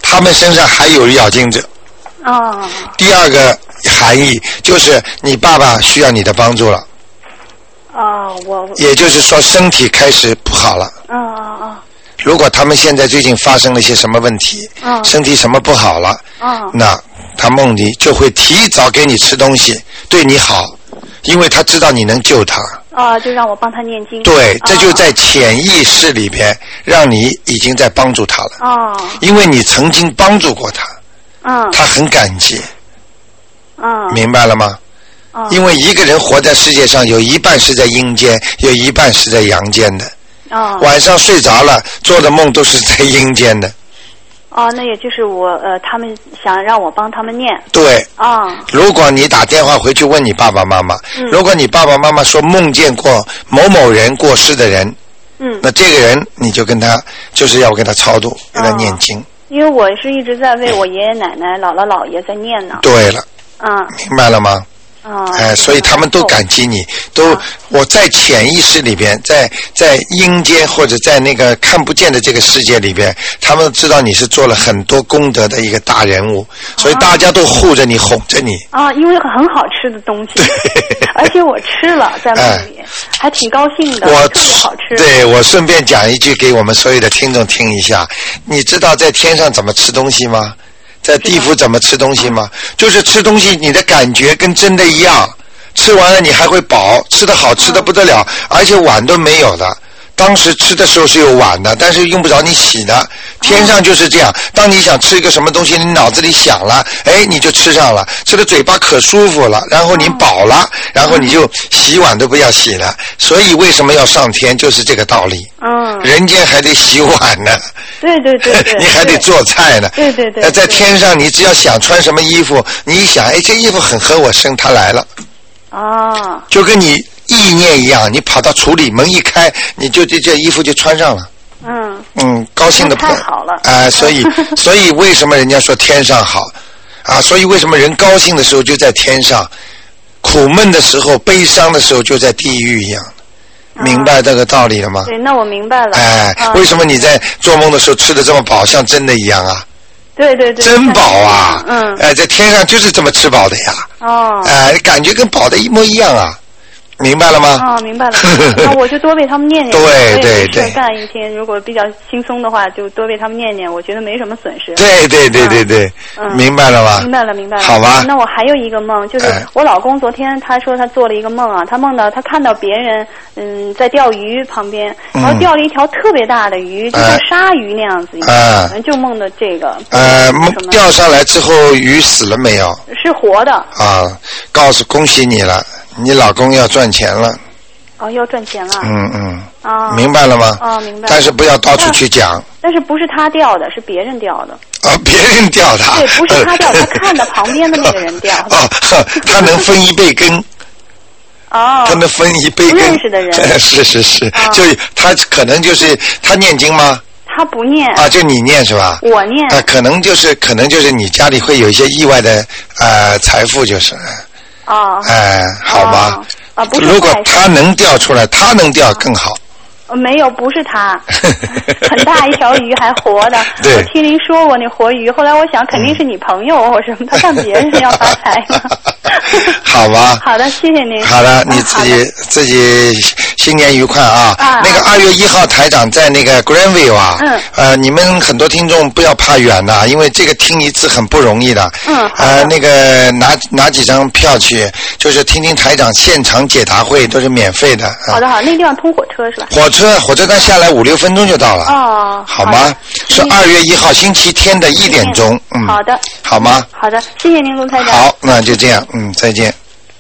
他们身上还有咬精者。 哦。 第二个含义就是你爸爸需要你的帮助了。 哦，我。 也就是说身体开始不好了。 哦哦哦。 如果他们现在最近发生了一些什么问题， 嗯、 身体什么不好了， 嗯、 那他梦里就会提早给你吃东西，对你好，因为他知道你能救他。 啊、哦，就让我帮他念经。 对，这就在潜意识里边，哦、让你已经在帮助他了。 哦。 因为你曾经帮助过他。 嗯。 他很感激。 嗯。 明白了吗？ 哦。 因为一个人活在世界上，有一半是在阴间，有一半是在阳间的。 哦， 晚上睡着了，做的梦都是在阴间的。 哦，那也就是我呃，他们想让我帮他们念。 对。 啊、哦。 如果你打电话回去问你爸爸妈妈，嗯、如果你爸爸妈妈说梦见过某某人过世的人， 嗯， 那这个人你就跟他就是要跟他超度，跟他念经。 哦、因为我是一直在为我爷爷奶奶、姥姥姥爷在念呢。 对了。 嗯。 明白了吗？ 啊、哦， 哎，所以他们都感激你，都、啊、我在潜意识里边，在在阴间或者在那个看不见的这个世界里边，他们知道你是做了很多功德的一个大人物，所以大家都护着你，哄着你。 啊，因为很好吃的东西，而且我吃了在梦里，哎、还挺高兴的， 我特别好吃。 对，我顺便讲一句给我们所有的听众听一下，你知道在天上怎么吃东西吗？在地府怎么吃东西吗？就是吃东西你的感觉跟真的一样，吃完了你还会饱，吃得好吃得不得了，而且碗都没有的。当时吃的时候是有碗的，但是用不着你洗的。天上就是这样，当你想吃一个什么东西，你脑子里想了，哎，你就吃上了，吃的嘴巴可舒服了，然后你饱了，然后你就洗碗都不要洗了。所以为什么要上天，就是这个道理。 嗯。 人间还得洗碗呢。 对对对对。 你还得做菜呢。 对对对。 在天上，你只要想穿什么衣服，你一想，哎，这衣服很合我身，他来了。 哦。 就跟你意念一样，你跑到厨里门一开，你就这这衣服就穿上了。 嗯。 嗯，高兴的不太好了。 啊、呃，所以所以为什么人家说天上好啊？所以为什么人高兴的时候就在天上，苦闷的时候、悲伤的时候就在地狱一样？明白这个道理了吗？ 对，那我明白了。 哎， 啊、 为什么你在做梦的时候吃的这么饱，像真的一样啊？ 对对对。 真饱啊！ 嗯。 哎，在天上就是这么吃饱的呀。 哦。 哎，感觉跟饱的一模一样啊。明白了吗？ 哦，明白了。那我就多为他们念念。 对对对。 干一天，如果比较轻松的话，就多为他们念念，我觉得没什么损失。 对对对对对。嗯。明白了吧？ 明白了，明白了。 好吧。 那我还有一个梦，就是我老公昨天他说他做了一个梦啊，他梦到他看到别人嗯在钓鱼旁边，然后钓了一条特别大的鱼，就像鲨鱼那样子。 啊。 就梦的这个。 呃，钓上来之后鱼死了没有？ 是活的。 啊，告诉恭喜你了。你老公要赚钱了。 哦，要赚钱了。 嗯嗯。 啊。 明白了吗？ 哦，明白了。 但是不要到处去讲。 但是不是他钓的，是别人钓的。 啊，别人钓的。 对，不是他钓，他看到旁边的那个人钓的。 哦，他能分一杯羹。 哦。 他能分一杯羹。 不认识的人。 是是是， 哦、 就他可能就是他念经吗？ 他不念。 啊，就你念是吧？ 我念。 啊，可能就是可能就是你家里会有一些意外的呃财富，就是。 哦。 哎、呃，好吧。 啊，不是。 如果他能钓出来，他能钓更好。 呃，没有，不是他，很大一条鱼还活的。 对。 我听您说过那活鱼，后来我想肯定是你朋友或什么，他看别人要发财嘛。 好吧。 好的，谢谢您。 好的，你自己、啊、自己新年愉快啊！ 啊那个二月一号台长在那个 Grandview 啊， 嗯， 呃，你们很多听众不要怕远的，因为这个听一次很不容易的。 嗯。 呃，那个拿拿几张票去，就是听听台长现场解答会，都是免费的。啊、 好的，好，那地方通火车是吧？ 火车火车站下来五六分钟就到了。 哦。 好吗？是二月一号星期天的一点钟。嗯。 好的。 好吗？ 好的，谢谢您，卢台长。 好，那就这样，嗯，再见。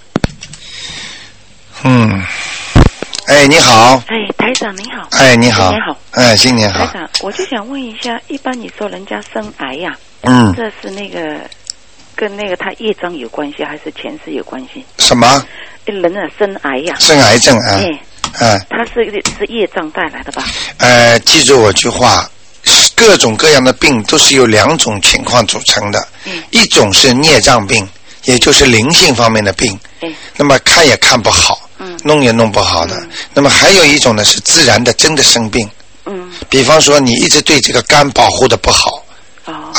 嗯。哎，你好。 哎，台长你好。 哎，你好。 新年好。 哎，新年好。 台长，我就想问一下，一般你说人家生癌呀、啊， 嗯， 这是那个跟那个他业障有关系，还是前世有关系？ 什么？ 人啊，生癌呀、啊。 生癌症啊。 哎。 嗯。 他是是业障带来的吧？ 呃，记住我句话，各种各样的病都是由两种情况组成的。 嗯。 一种是孽障病，也就是灵性方面的病。 嗯。 那么看也看不好。 嗯， 弄也弄不好的、嗯。那么还有一种呢是自然的真的生病。 嗯。 比方说你一直对这个肝保护的不好。 哦。 啊，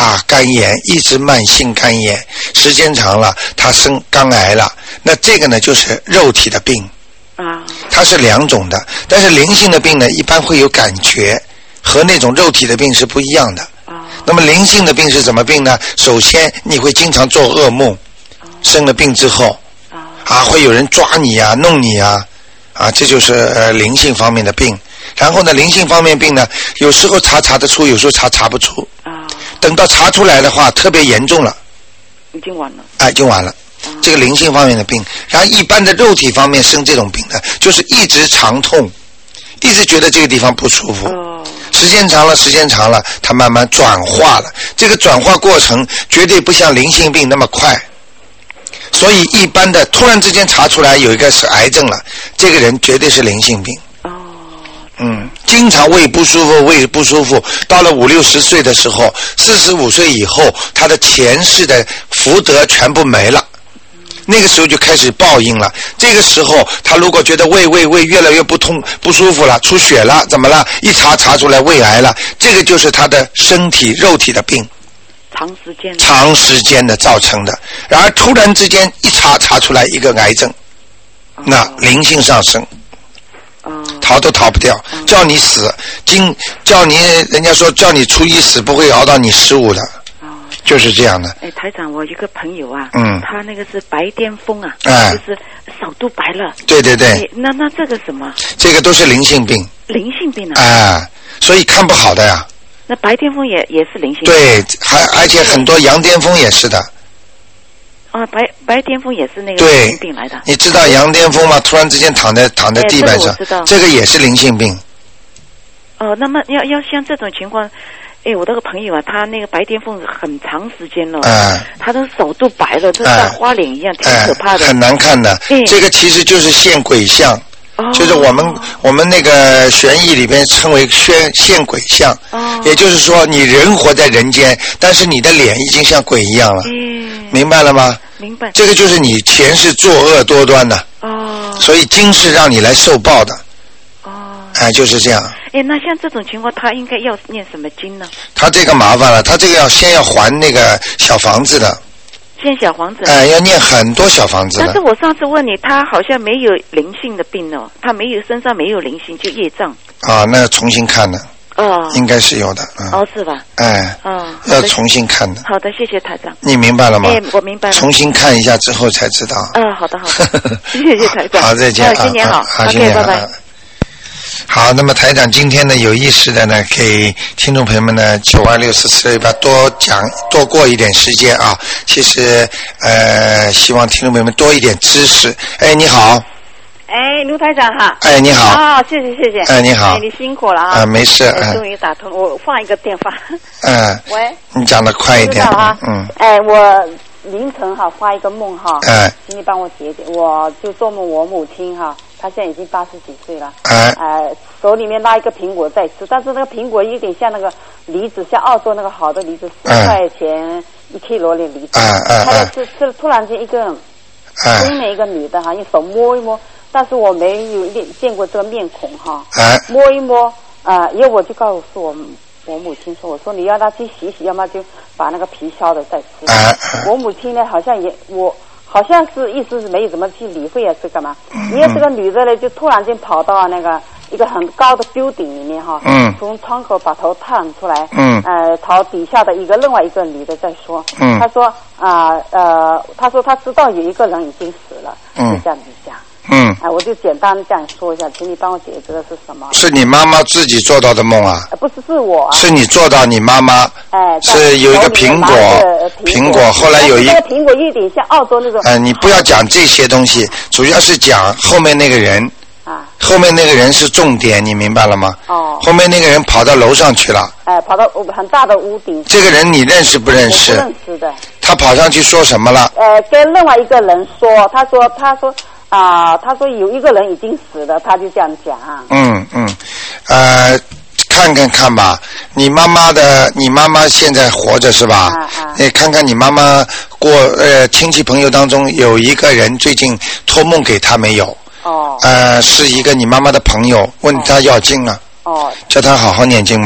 大肝炎，一直慢性肝炎，时间长了他生肝癌了，那这个呢就是肉体的病啊，它是两种的，但是灵性的病呢一般会有感觉，和那种肉体的病是不一样的啊。那么灵性的病是什么病呢？首先你会经常做噩梦，生了病之后啊会有人抓你啊弄你啊啊，这就是呃灵性方面的病。然后呢，灵性方面病呢，有时候查查得出，有时候查查不出。啊。等到查出来的话，特别严重了。 已经晚了。 哎，就完了。啊。这个灵性方面的病，然后一般的肉体方面生这种病呢，就是一直长痛，一直觉得这个地方不舒服。哦。时间长了，时间长了，它慢慢转化了。这个转化过程绝对不像灵性病那么快。所以一般的突然之间查出来有一个是癌症了，这个人绝对是灵性病。嗯，经常胃不舒服，胃不舒服，到了五六十岁的时候，四十五岁以后，他的前世的福德全部没了，那个时候就开始报应了。这个时候，他如果觉得胃胃胃越来越不通不舒服了，出血了，怎么了？一查查出来胃癌了，这个就是他的身体肉体的病， 长时间长时间的造成的。然而突然之间一查查出来一个癌症，那灵性上升。逃都逃不掉，叫你死，今叫你人家说叫你初一死，不会熬到你十五的，就是这样的。 哎，台长，我一个朋友啊， 嗯， 他那个是白癜风啊， 哎， 就是少度白了。 对对对。 那那这个什么？ 这个都是灵性病。 灵性病啊。 哎，所以看不好的呀。 那白癜风也也是灵性病。 对，还而且很多羊癫疯也是的。 啊，白白癜风也是那个灵性病来的。 你知道羊癫疯吗？突然之间躺在躺在地板上， 哎、这, 个这个也是灵性病。 哦，那么要要像这种情况，哎，我那个朋友啊，他那个白癜风很长时间了， 哎， 他的手都白了，就像花脸一样，挺可怕的， 哎，很难看的。 哎， 这个其实就是现鬼相。就是我们我们那个玄义里边称为现现鬼相，哦，也就是说你人活在人间，但是你的脸已经像鬼一样了，嗯，明白了吗？ 明白。 这个就是你前世作恶多端的，哦，所以今世让你来受报的，哦，哎，就是这样。 哎，那像这种情况，他应该要念什么经呢？ 他这个麻烦了，他这个要先要还那个小房子的。 现小房子， 哎，要念很多小房子。 但是我上次问你，他好像没有灵性的病哦，他没有身上没有灵性，就业障。 啊，那重新看的。哦。应该是有的。嗯、 哦，是吧？ 哎。 哦。 要重新看的。 好的，谢谢台长。 你明白了吗？ 哎，我明白了。 重新看一下之后才知道。 嗯、呃，好的，好的。谢谢台长。 好，再见。 啊，新年好。 好，新年好。拜拜。 好，那么台长今天呢，有意识的呢，给听众朋友们呢，九二六四四六八多讲多过一点时间啊。其实呃，希望听众朋友们多一点知识。哎，你好。 哎，卢台长哈。 哎，你好。 啊、哦，谢谢谢谢。 哎，你好。 哎，你辛苦了啊。 啊，没事。 哎，终于打通，我放一个电话。 嗯。 喂。 你讲得快一点。 啊。 嗯。 哎，我凌晨哈发一个梦哈。 哎。 请你帮我解解，我就做梦我母亲哈。他现在已经八十几岁了， 哎， 呃，手里面拉一个苹果在吃，但是那个苹果有点像那个梨子，像澳洲那个好的梨子，四块钱一 kilo 的梨子， 哎哎， 他吃吃了，突然间一个，中年一个女的哈，用手摸一摸，但是我没有见见过这个面孔哈， 哎， 摸一摸，啊、呃，因为我就告诉我我母亲说，我说你要她去洗洗，要么就把那个皮削的再吃， 哎， 我母亲呢好像也我。好像是意思是没有怎么去理会啊，是干嘛？因为这个女的呢，就突然间跑到那个一个很高的 building 里面哈，嗯，从窗口把头探出来，嗯，呃，朝底下的一个另外一个女的在说，嗯，她说啊 呃, 呃，她说她知道有一个人已经死了，嗯，就这样子讲，嗯，啊、呃，我就简单这样说一下，请你帮我解这个是什么？ 是你妈妈自己做到的梦啊？ 呃、不是，是我、啊。是你做到你妈妈？哎、呃，是有一个苹果，苹果后来有一个苹果有点像澳洲那种。 哎、呃，你不要讲这些东西，主要是讲后面那个人。啊。后面那个人是重点，你明白了吗？哦。后面那个人跑到楼上去了。 哎、呃，跑到很大的屋顶。 这个人你认识不认识？ 我不认识的。 他跑上去说什么了？ 呃，跟另外一个人说，他说，他说。啊、呃，他说有一个人已经死了，他就这样讲。 嗯嗯，呃，看看看吧，你妈妈的，你妈妈现在活着是吧？啊啊。你看看你妈妈过呃亲戚朋友当中有一个人最近托梦给他没有？哦。呃，是一个你妈妈的朋友，问他要经了。哦。叫他好好念经嘛。 哦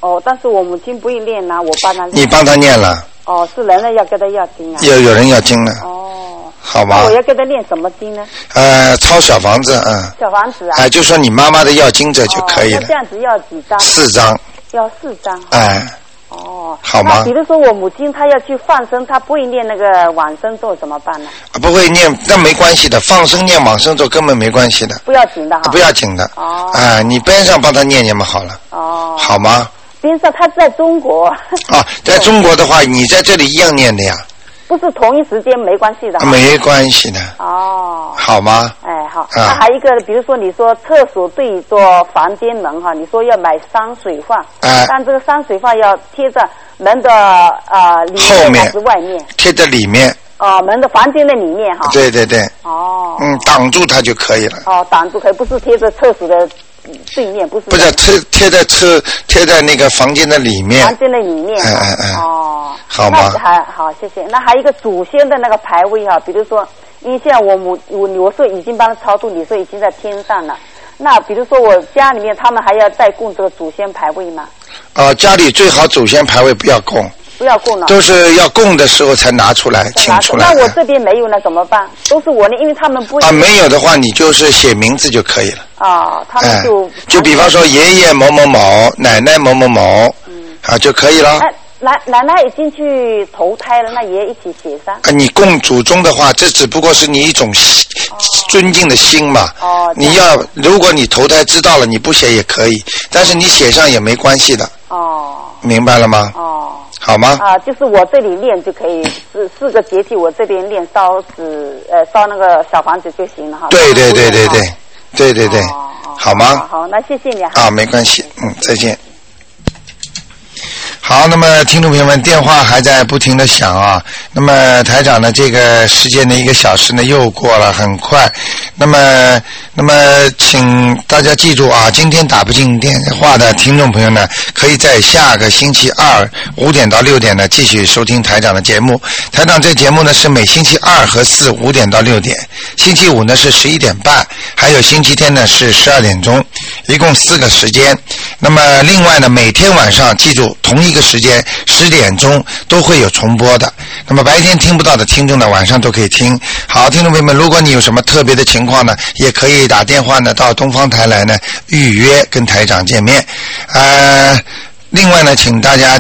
哦，但是我母亲不会念呐、啊，我帮她念。 你帮她念了？ 哦，是人呢要给她要经啊。 有有人要经了。 哦。 好吧。 我要给她念什么经呢？ 呃，抄小房子，嗯。 小房子啊。 哎、呃，就说你妈妈的要经者就可以了。 哦、那这样子要几张？ 四张。 要四张。 哎。 哦。 好吗？ 那比如说我母亲她要去放生，她不会念那个往生咒怎么办呢？ 不会念，那没关系的，放生念往生咒根本没关系的。 不要紧的哈。 不要紧的。哦。啊、呃，你边上帮他念念嘛，好了。哦。好吗？ 边上他在中国。 啊，在中国的话，你在这里一样念的呀。 不是同一时间没关系的。 没关系的。 哦。好吗？ 哎，好。啊、那还有一个，比如说你说厕所对着房间门哈，你说要买山水画。哎。但这个山水画要贴在门的呃里面还是外面？ 贴在里面。 哦，门的房间的里面哈。 对对对。 哦。 嗯，挡住它就可以了。 哦，挡住可以，不是贴着厕所的对面，不是。 不是贴贴在厕贴在那个房间的里面。 房间的里面。 哎哎哎。 哦。 好吗？ 那还好，谢谢。那还有一个祖先的那个牌位哈，比如说，因为现在我母我我说已经帮他超度，你说已经在天上了。那比如说我家里面他们还要再供这个祖先牌位吗？ 呃，家里最好祖先牌位不要供。 不要供了。 都是要供的时候才拿出来，请出来。 那我这边没有了怎么办？都是我的，因为他们不。 啊，没有的话，你就是写名字就可以了。 啊，他们就。 哎、就比方说爷爷某某某，奶奶某某某，嗯，啊就可以了。 哎，奶奶奶已经去投胎了，那爷爷一起写上。 啊，你供祖宗的话，这只不过是你一种尊敬的心嘛。 哦。 你要，如果你投胎知道了，你不写也可以，但是你写上也没关系的。 哦。 明白了吗？ 哦。 好吗？ 啊，就是我这里练就可以，四四个节气我这边练烧纸，呃，烧那个小房子就行了哈。 对对对对对，对对对， 哦、 好吗？ 好，好，那谢谢你哈。 啊，没关系，嗯，再见。好，那么听众朋友们，电话还在不停的响啊。那么台长呢，这个时间的一个小时呢又过了，很快。那么，那么请大家记住啊，今天打不进电话的听众朋友呢，可以在下个星期二五点到六点呢继续收听台长的节目。台长这节目呢是每星期二和四五点到六点，星期五呢是十一点半，还有星期天呢是十二点钟，一共四个时间。那么另外呢，每天晚上记住同一个时间十点钟都会有重播的。那么白天听不到的听众呢，晚上都可以听。好，听众朋友们，如果你有什么特别的情况呢，也可以打电话呢到东方台来呢预约跟台长见面。呃，另外呢，请大家